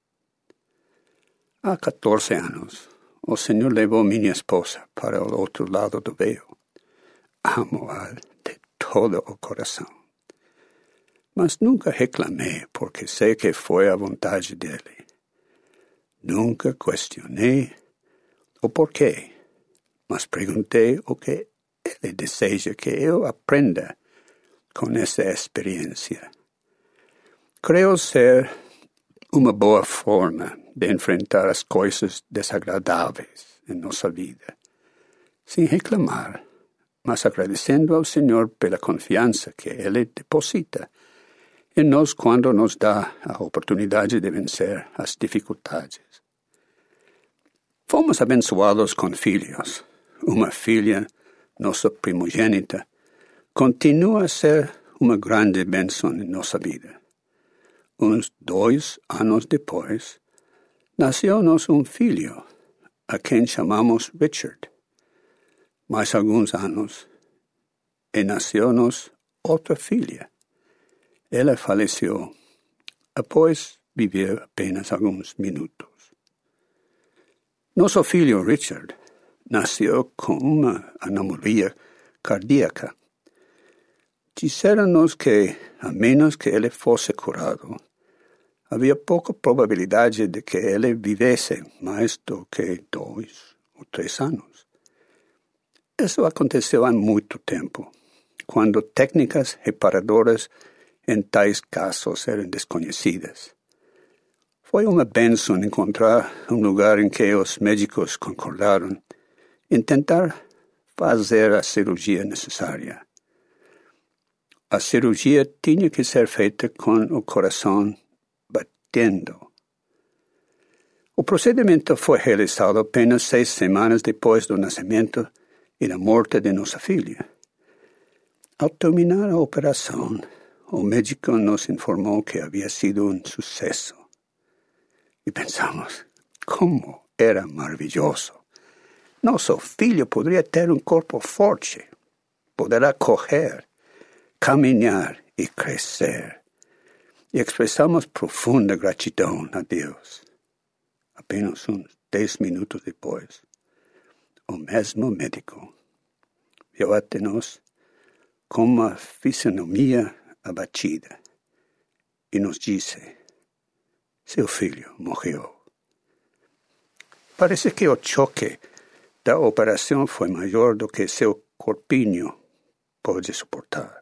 Há 14 anos, o Senhor levou minha esposa para o outro lado do véu. Amo-a de todo o coração. Mas nunca reclamei, porque sei que foi a vontade dele. Nunca questionei o porquê, mas perguntei o que ele deseja que eu aprenda com essa experiência. Creio ser uma boa forma de enfrentar as coisas desagradáveis em nossa vida, sem reclamar, mas agradecendo ao Senhor pela confiança que Ele deposita em nós quando nos dá a oportunidade de vencer as dificuldades. Fomos abençoados com filhos. Uma filha, nossa primogênita, continua a ser uma grande bênção em nossa vida. Uns 2 anos depois, nasceu-nos um filho, a quem chamamos Richard. Mais alguns anos, e nació-nos outra filha. Ela faleceu, após viver apenas alguns minutos. Nosso filho Richard nasceu com uma anomalia cardíaca. Disseram-nos que, a menos que ele fosse curado, havia pouca probabilidade de que ele vivesse mais do que 2 ou 3 anos. Isso aconteceu há muito tempo, quando técnicas reparadoras em tais casos eram desconhecidas. Foi uma bênção encontrar um lugar em que os médicos concordaram em tentar fazer a cirurgia necessária. A cirurgia tinha que ser feita com o coração batendo. O procedimento foi realizado apenas 6 semanas depois do nascimento e da morte de nossa filha. Ao terminar a operação, o médico nos informou que havia sido um sucesso. E pensamos, como era maravilhoso. Nosso filho poderia ter um corpo forte, poderá correr, caminhar e crescer. E expressamos profunda gratidão a Deus. Apenas uns 10 minutos depois, o mesmo médico veio até nós com uma fisionomia abatida e nos disse: seu filho morreu. Parece que o choque da operação foi maior do que seu corpinho pôde suportar.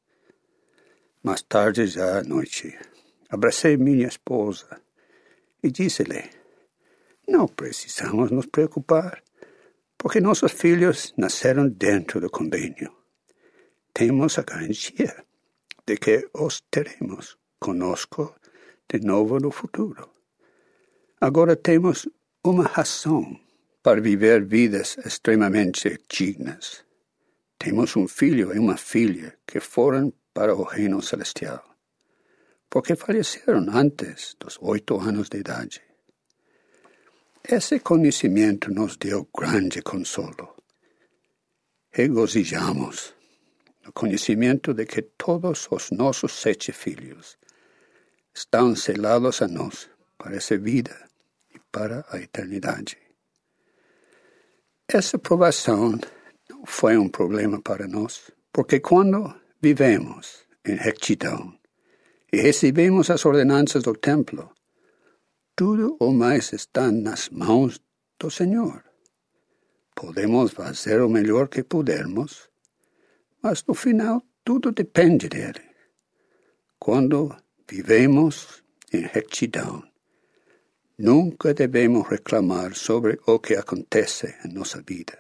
Mais tarde, já à noite, abracei minha esposa e disse-lhe: não precisamos nos preocupar, porque nossos filhos nasceram dentro do convênio. Temos a garantia de que os teremos conosco de novo no futuro. Agora temos uma razão para viver vidas extremamente dignas. Temos um filho e uma filha que foram para o reino celestial, porque faleceram antes dos 8 anos de idade. Esse conhecimento nos deu grande consolo. Regozijamos no conhecimento de que todos os nossos 7 filhos estão selados a nós para essa vida e para a eternidade. Essa provação não foi um problema para nós, porque quando vivemos em retidão e recebemos as ordenanças do templo, tudo o mais está nas mãos do Senhor. Podemos fazer o melhor que pudermos, mas no final tudo depende dele. Quando vivemos em retidão, nunca devemos reclamar sobre o que acontece em nossa vida.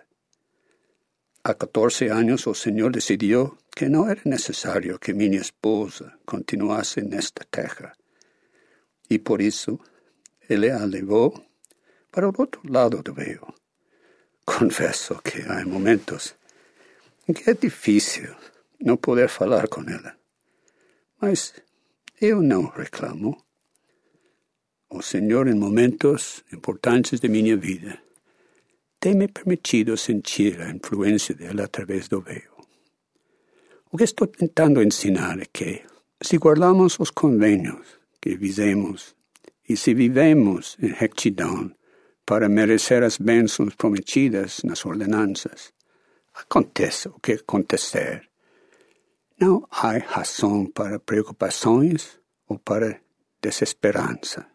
Há 14 anos o Senhor decidiu que não era necessário que minha esposa continuasse nesta terra. E por isso, Ele a levou para o outro lado do véu. Confesso que há momentos em que é difícil não poder falar com ela. Mas eu não reclamo. O Senhor, em momentos importantes de minha vida, tem me permitido sentir a influência dela através do véu. O que estou tentando ensinar é que, se guardamos os convênios que fizemos e se vivemos em retidão para merecer as bênçãos prometidas nas ordenanças, aconteça o que acontecer, não há razão para preocupações ou para desesperança.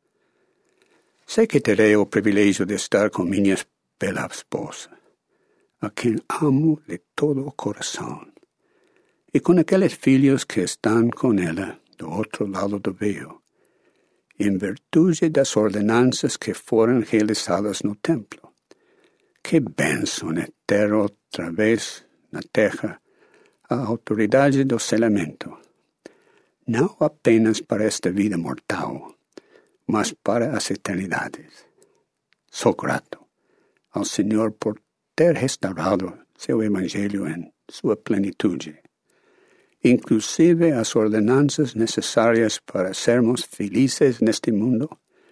Sei que terei o privilégio de estar com minha bela esposa, a quem amo de todo o coração, e com aqueles filhos que estão com ela do outro lado do véu, em virtude das ordenanças que foram realizadas no templo. Que bênção é ter outra vez na terra a autoridade do selamento, não apenas para esta vida mortal, mas para as eternidades. Sou grato ao Senhor por ter restaurado seu Evangelho em sua plenitude, inclusive as ordenanças necessárias para sermos felizes neste mundo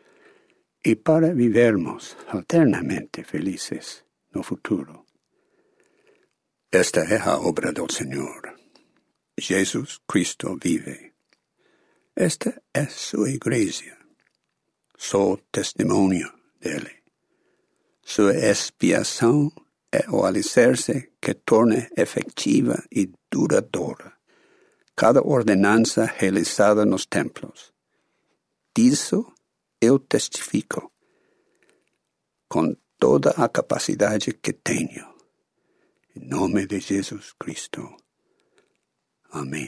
e para vivermos eternamente felizes no futuro. Esta é a obra do Senhor. Jesus Cristo vive. Esta é sua igreja. Sou testemunho dele. Sua expiação é o alicerce que torna efetiva e duradoura cada ordenança realizada nos templos. Disso eu testifico com toda a capacidade que tenho. Em nome de Jesus Cristo. Amém.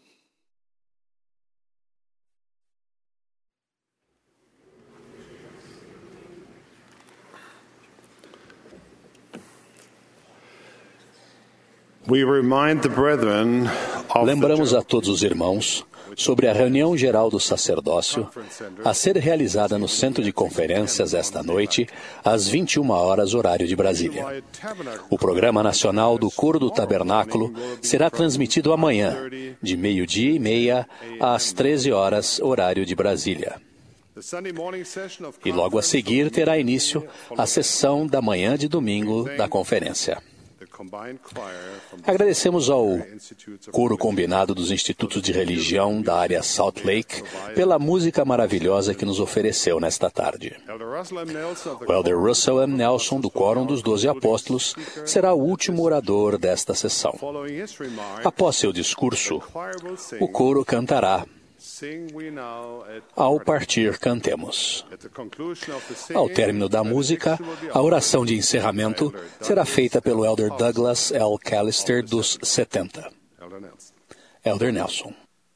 Lembramos a todos os irmãos sobre a reunião geral do sacerdócio a ser realizada no Centro de Conferências esta noite, às 21 horas, horário de Brasília. O Programa Nacional do Coro do Tabernáculo será transmitido amanhã, de 12:30 às 13 horas, horário de Brasília. E logo a seguir terá início a sessão da manhã de domingo da conferência. Agradecemos ao coro combinado dos Institutos de Religião da área Salt Lake pela música maravilhosa que nos ofereceu nesta tarde. O Elder Russell M. Nelson, do Quórum dos 12 Apóstolos, será o último orador desta sessão. Após seu discurso, o coro cantará Ao partir, cantemos. Ao término da música, a oração de encerramento será feita pelo Elder Douglas L. Callister, dos 70. Elder Nelson.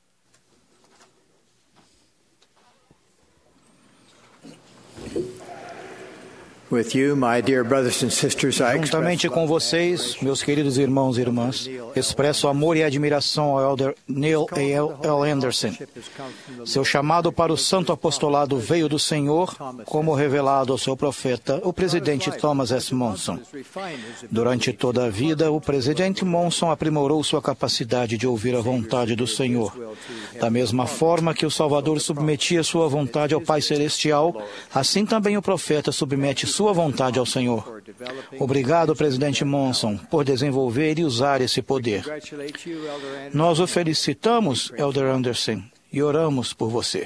Juntamente com vocês, meus queridos irmãos e irmãs, expresso amor e admiração ao Elder Neil A. L. Anderson. Seu chamado para o santo apostolado veio do Senhor, como revelado ao seu profeta, o presidente Thomas S. Monson. Durante toda a vida, o presidente Monson aprimorou sua capacidade de ouvir a vontade do Senhor. Da mesma forma que o Salvador submetia sua vontade ao Pai Celestial, assim também o profeta submete sua vontade ao Senhor. Obrigado, presidente Monson, por desenvolver e usar esse poder. Nós o felicitamos, Elder Anderson, e oramos por você.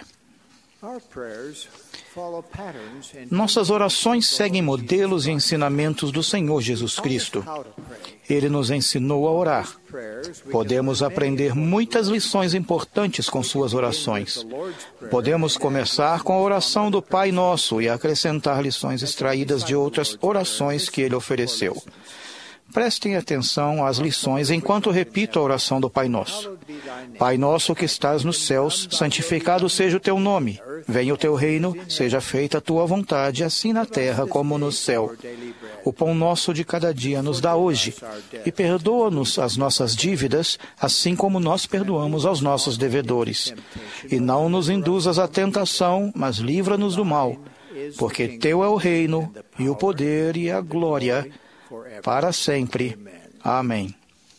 Nossas orações seguem modelos e ensinamentos do Senhor Jesus Cristo. Ele nos ensinou a orar. Podemos aprender muitas lições importantes com suas orações. Podemos começar com a oração do Pai Nosso e acrescentar lições extraídas de outras orações que ele ofereceu. Prestem atenção às lições enquanto repito a oração do Pai Nosso. Pai nosso que estás nos céus, santificado seja o teu nome. Venha o teu reino, seja feita a tua vontade, assim na terra como no céu. O pão nosso de cada dia nos dá hoje, e perdoa-nos as nossas dívidas, assim como nós perdoamos aos nossos devedores. E não nos induzas à tentação, mas livra-nos do mal, porque teu é o reino, e o poder e a glória, para sempre. Amém.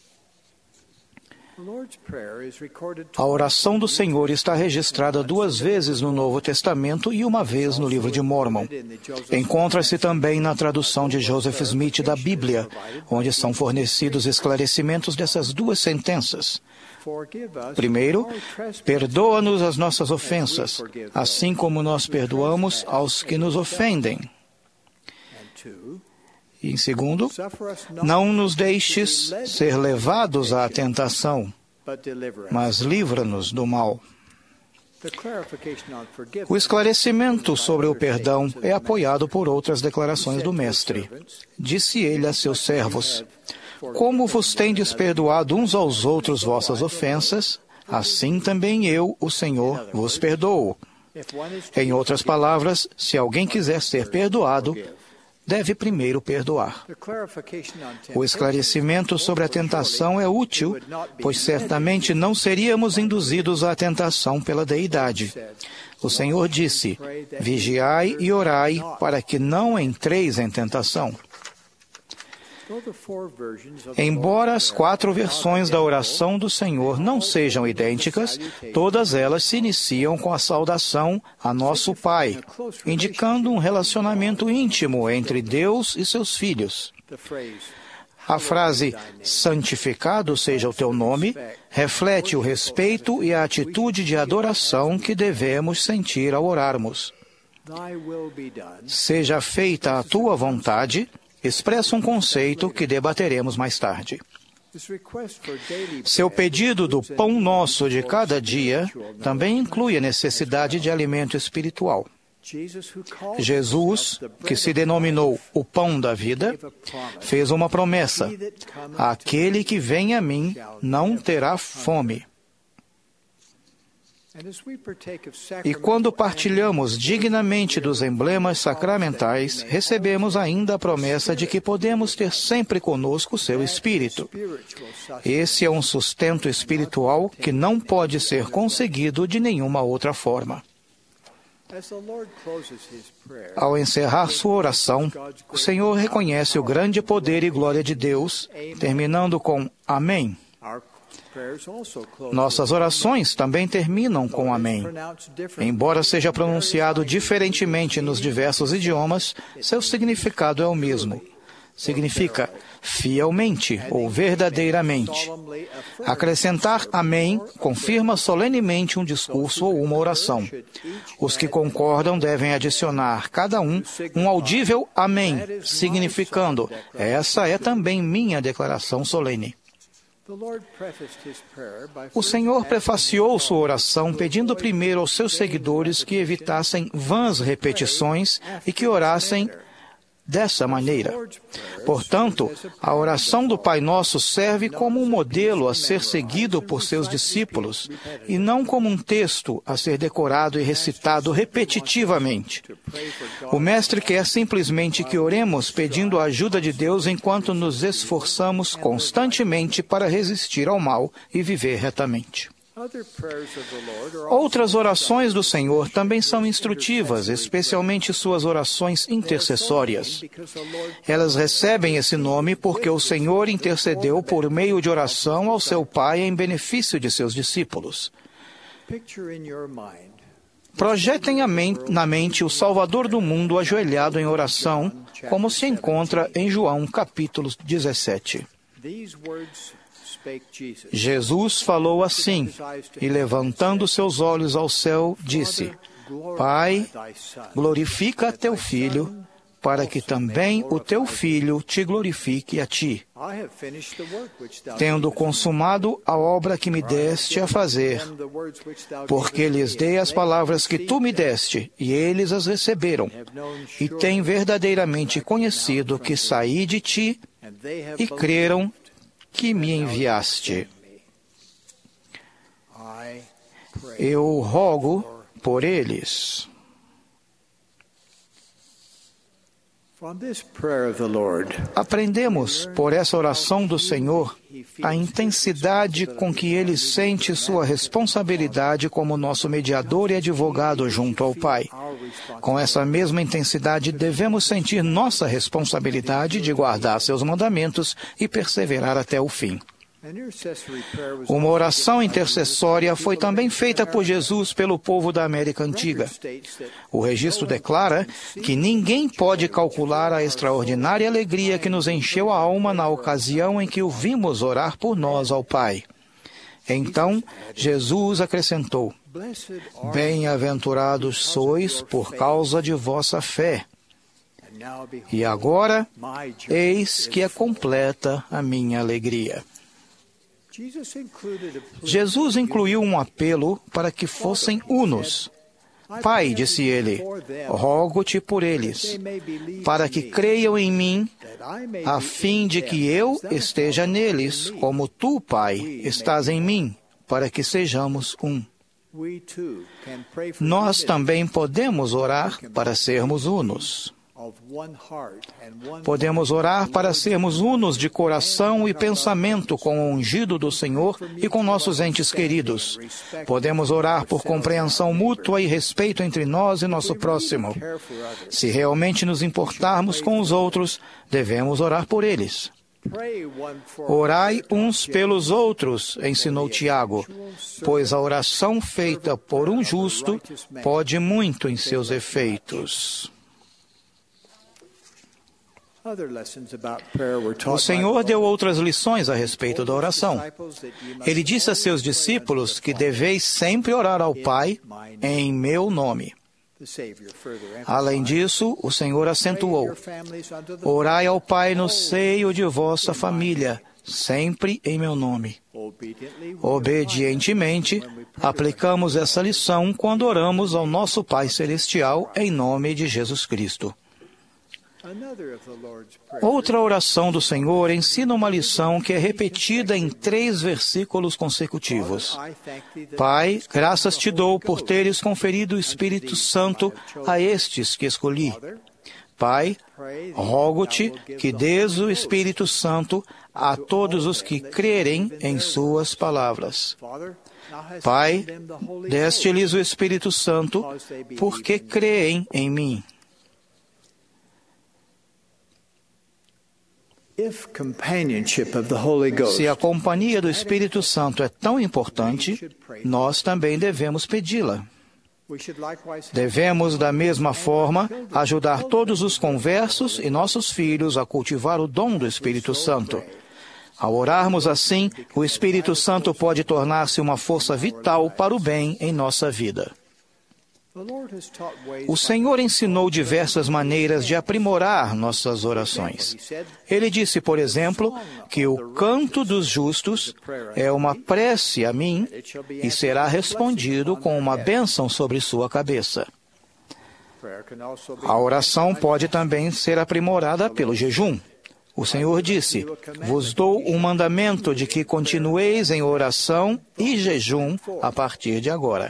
A oração do Senhor está registrada 2 vezes no Novo Testamento e 1 vez no livro de Mórmon. Encontra-se também na tradução de Joseph Smith da Bíblia, onde são fornecidos esclarecimentos dessas 2 sentenças. Primeiro, perdoa-nos as nossas ofensas, assim como nós perdoamos aos que nos ofendem. E em segundo, não nos deixes ser levados à tentação, mas livra-nos do mal. O esclarecimento sobre o perdão é apoiado por outras declarações do Mestre. Disse ele a seus servos: como vos tendes perdoado uns aos outros vossas ofensas, assim também eu, o Senhor, vos perdoo. Em outras palavras, se alguém quiser ser perdoado, deve primeiro perdoar. O esclarecimento sobre a tentação é útil, pois certamente não seríamos induzidos à tentação pela deidade. O Senhor disse: vigiai e orai para que não entreis em tentação. Embora as 4 versões da oração do Senhor não sejam idênticas, todas elas se iniciam com a saudação a nosso Pai, indicando um relacionamento íntimo entre Deus e seus filhos. A frase santificado seja o teu nome reflete o respeito e a atitude de adoração que devemos sentir ao orarmos. Seja feita a tua vontade expressa um conceito que debateremos mais tarde. Seu pedido do pão nosso de cada dia também inclui a necessidade de alimento espiritual. Jesus, que se denominou o pão da vida, fez uma promessa: aquele que vem a mim não terá fome. E quando partilhamos dignamente dos emblemas sacramentais, recebemos ainda a promessa de que podemos ter sempre conosco o seu Espírito. Esse é um sustento espiritual que não pode ser conseguido de nenhuma outra forma. Ao encerrar sua oração, o Senhor reconhece o grande poder e glória de Deus, terminando com Amém. Nossas orações também terminam com Amém. Embora seja pronunciado diferentemente nos diversos idiomas, seu significado é o mesmo. Significa fielmente ou verdadeiramente. Acrescentar Amém confirma solenemente um discurso ou uma oração. Os que concordam devem adicionar, cada um audível Amém, significando: essa é também minha declaração solene. O Senhor prefaciou sua oração pedindo primeiro aos seus seguidores que evitassem vãs repetições e que orassem dessa maneira. Portanto, a oração do Pai Nosso serve como um modelo a ser seguido por seus discípulos e não como um texto a ser decorado e recitado repetitivamente. O Mestre quer simplesmente que oremos pedindo a ajuda de Deus enquanto nos esforçamos constantemente para resistir ao mal e viver retamente. Outras orações do Senhor também são instrutivas, especialmente suas orações intercessórias. Elas recebem esse nome porque o Senhor intercedeu por meio de oração ao seu Pai em benefício de seus discípulos. Projetem na mente o Salvador do mundo ajoelhado em oração, como se encontra em João capítulo 17. Jesus falou assim, e levantando seus olhos ao céu, disse: Pai, glorifica teu Filho, para que também o teu Filho te glorifique a ti, tendo consumado a obra que me deste a fazer, porque lhes dei as palavras que tu me deste, e eles as receberam, e têm verdadeiramente conhecido que saí de ti, e creram que me enviaste. Eu rogo por eles. Aprendemos, por essa oração do Senhor, a intensidade com que Ele sente sua responsabilidade como nosso mediador e advogado junto ao Pai. Com essa mesma intensidade, devemos sentir nossa responsabilidade de guardar seus mandamentos e perseverar até o fim. Uma oração intercessória foi também feita por Jesus pelo povo da América Antiga. O registro declara que ninguém pode calcular a extraordinária alegria que nos encheu a alma na ocasião em que o vimos orar por nós ao Pai. Então, Jesus acrescentou: Bem-aventurados sois por causa de vossa fé. E agora, eis que é completa a minha alegria. Jesus incluiu um apelo para que fossem unos. Pai, disse ele, rogo-te por eles, para que creiam em mim, a fim de que eu esteja neles, como tu, Pai, estás em mim, para que sejamos um. Nós também podemos orar para sermos unos. Podemos orar para sermos unos de coração e pensamento com o ungido do Senhor e com nossos entes queridos. Podemos orar por compreensão mútua e respeito entre nós e nosso próximo. Se realmente nos importarmos com os outros, devemos orar por eles. Orai uns pelos outros, ensinou Tiago, pois a oração feita por um justo pode muito em seus efeitos. O Senhor deu outras lições a respeito da oração. Ele disse a seus discípulos que deveis sempre orar ao Pai em meu nome. Além disso, o Senhor acentuou: orai ao Pai no seio de vossa família, sempre em meu nome. Obedientemente, aplicamos essa lição quando oramos ao nosso Pai Celestial em nome de Jesus Cristo. Outra oração do Senhor ensina uma lição que é repetida em 3 versículos consecutivos. Pai, graças te dou por teres conferido o Espírito Santo a estes que escolhi. Pai, rogo-te que dês o Espírito Santo a todos os que crerem em suas palavras. Pai, deste-lhes o Espírito Santo porque creem em mim. Se a companhia do Espírito Santo é tão importante, nós também devemos pedi-la. Devemos, da mesma forma, ajudar todos os conversos e nossos filhos a cultivar o dom do Espírito Santo. Ao orarmos assim, o Espírito Santo pode tornar-se uma força vital para o bem em nossa vida. O Senhor ensinou diversas maneiras de aprimorar nossas orações. Ele disse, por exemplo, que o canto dos justos é uma prece a mim e será respondido com uma bênção sobre sua cabeça. A oração pode também ser aprimorada pelo jejum. O Senhor disse: vos dou um mandamento de que continueis em oração e jejum a partir de agora.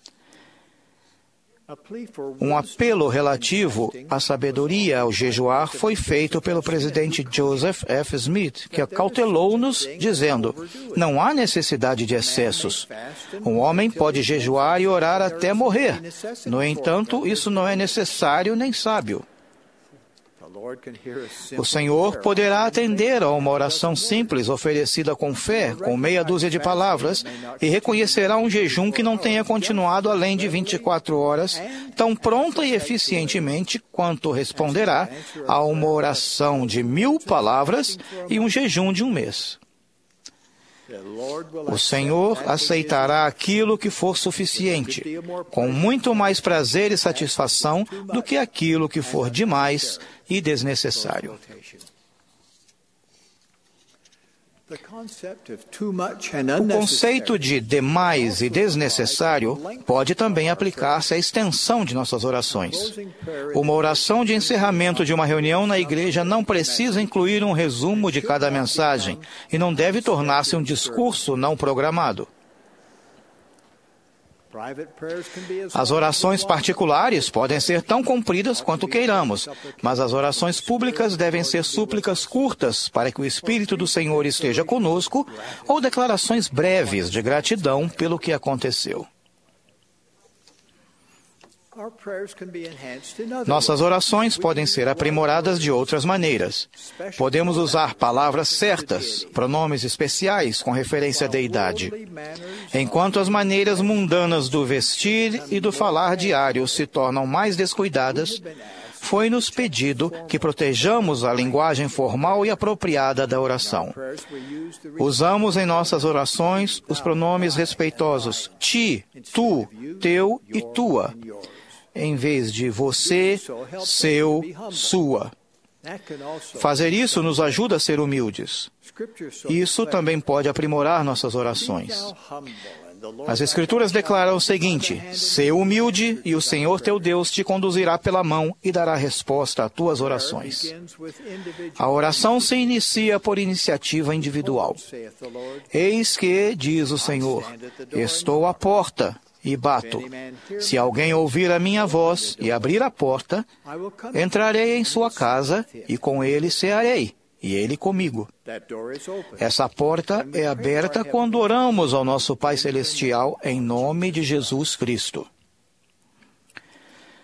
Um apelo relativo à sabedoria ao jejuar foi feito pelo presidente Joseph F. Smith, que acautelou-nos, dizendo: não há necessidade de excessos. Um homem pode jejuar e orar até morrer. No entanto, isso não é necessário nem sábio. O Senhor poderá atender a uma oração simples oferecida com fé, com meia dúzia de palavras, e reconhecerá um jejum que não tenha continuado além de 24 horas, tão pronta e eficientemente quanto responderá a uma oração de 1000 palavras e um jejum de 1 mês. O Senhor aceitará aquilo que for suficiente, com muito mais prazer e satisfação do que aquilo que for demais e desnecessário. O conceito de demais e desnecessário pode também aplicar-se à extensão de nossas orações. Uma oração de encerramento de uma reunião na igreja não precisa incluir um resumo de cada mensagem e não deve tornar-se um discurso não programado. As orações particulares podem ser tão compridas quanto queiramos, mas as orações públicas devem ser súplicas curtas para que o Espírito do Senhor esteja conosco ou declarações breves de gratidão pelo que aconteceu. Nossas orações podem ser aprimoradas de outras maneiras. Podemos usar palavras certas, pronomes especiais com referência à deidade. Enquanto as maneiras mundanas do vestir e do falar diário se tornam mais descuidadas, foi-nos pedido que protejamos a linguagem formal e apropriada da oração. Usamos em nossas orações os pronomes respeitosos ti, tu, teu e tua, em vez de você, seu, sua. Fazer isso nos ajuda a ser humildes. Isso também pode aprimorar nossas orações. As Escrituras declaram o seguinte: sê humilde e o Senhor teu Deus te conduzirá pela mão e dará resposta a tuas orações. A oração se inicia por iniciativa individual. Eis que, diz o Senhor, estou à porta e bato. Se alguém ouvir a minha voz e abrir a porta, entrarei em sua casa e com ele cearei, e ele comigo. Essa porta é aberta quando oramos ao nosso Pai Celestial em nome de Jesus Cristo.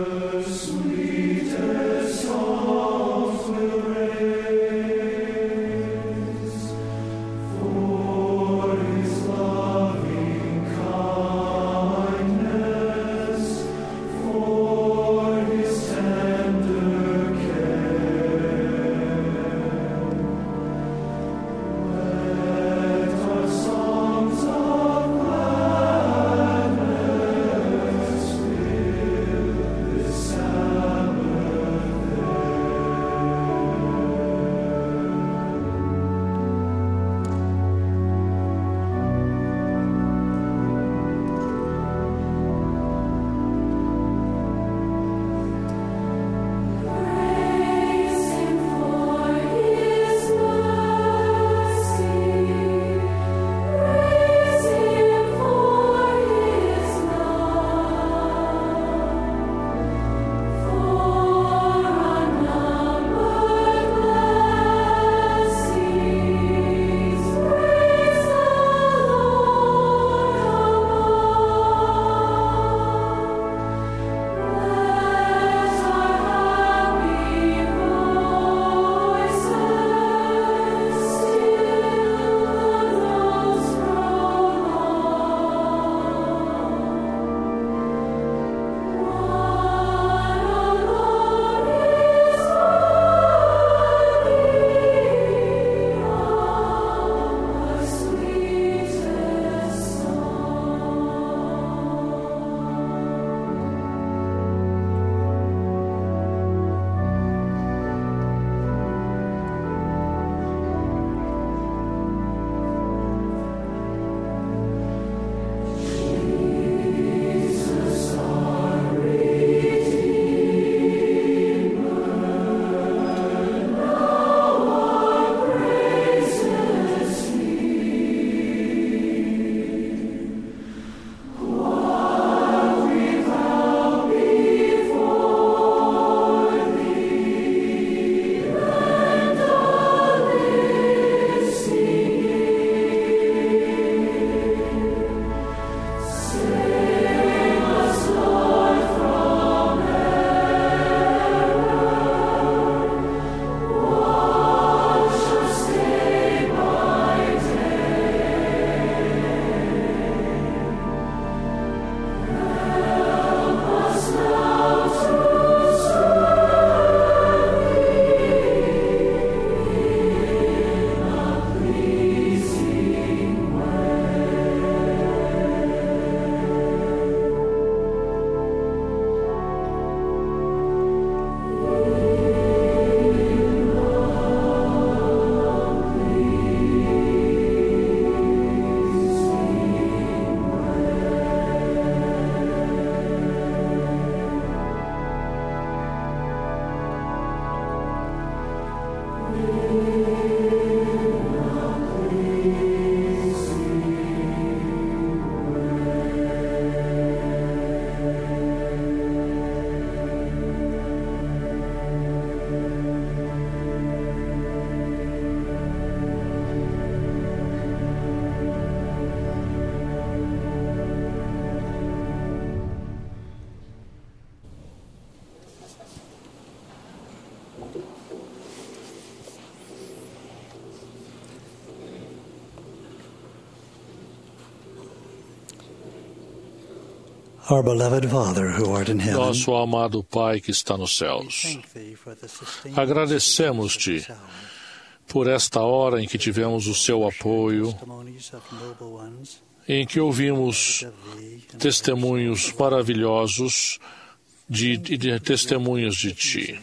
Our beloved Father who art in heaven, Nosso amado Pai que está nos céus, agradecemos-te por esta hora em que tivemos o seu apoio, em que ouvimos testemunhos maravilhosos de testemunhos de Ti.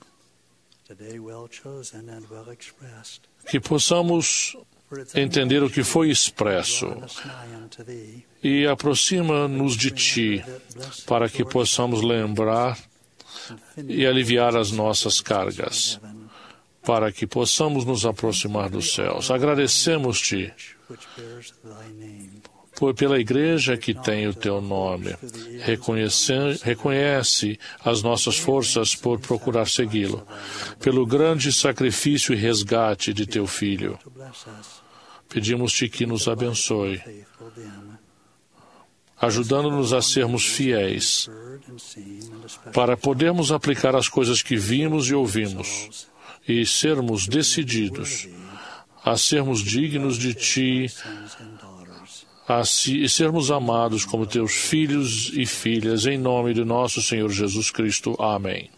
Que possamos entender o que foi expresso e aproxima-nos de Ti, para que possamos lembrar e aliviar as nossas cargas, para que possamos nos aproximar dos céus. Agradecemos-te pela igreja que tem o Teu nome. Reconhece as nossas forças por procurar segui-lo, pelo grande sacrifício e resgate de Teu Filho. Pedimos-te que nos abençoe, ajudando-nos a sermos fiéis, para podermos aplicar as coisas que vimos e ouvimos, e sermos decididos a sermos dignos de Ti, e sermos amados como Teus filhos e filhas, em nome de nosso Senhor Jesus Cristo. Amém.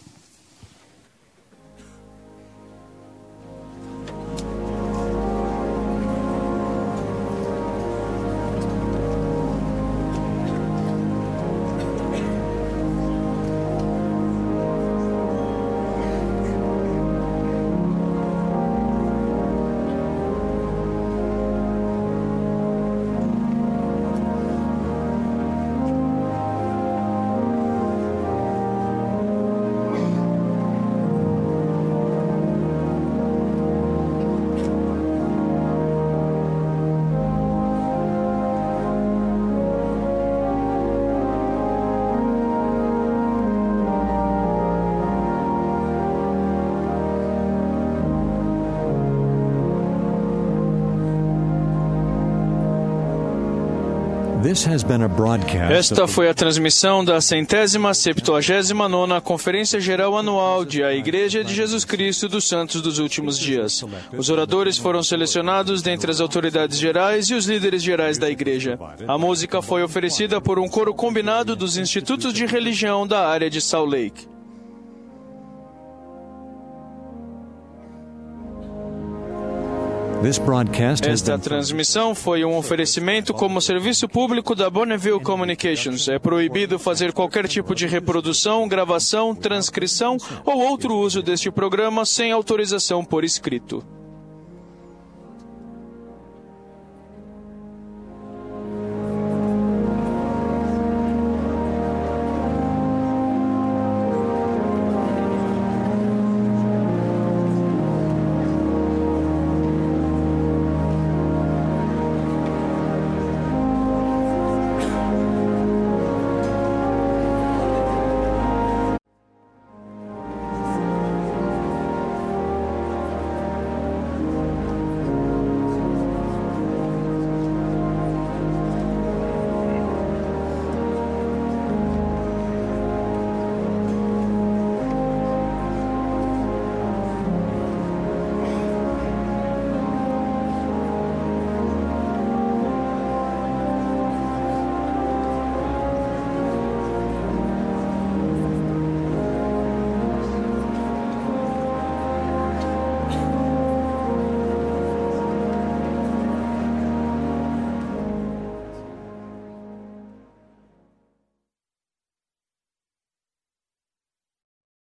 Esta foi a transmissão da 179ª Conferência Geral Anual de A Igreja de Jesus Cristo dos Santos dos Últimos Dias. Os oradores foram selecionados dentre as autoridades gerais e os líderes gerais da Igreja. A música foi oferecida por um coro combinado dos Institutos de Religião da área de Salt Lake. Esta transmissão foi um oferecimento como serviço público da Bonneville Communications. É proibido fazer qualquer tipo de reprodução, gravação, transcrição ou outro uso deste programa sem autorização por escrito.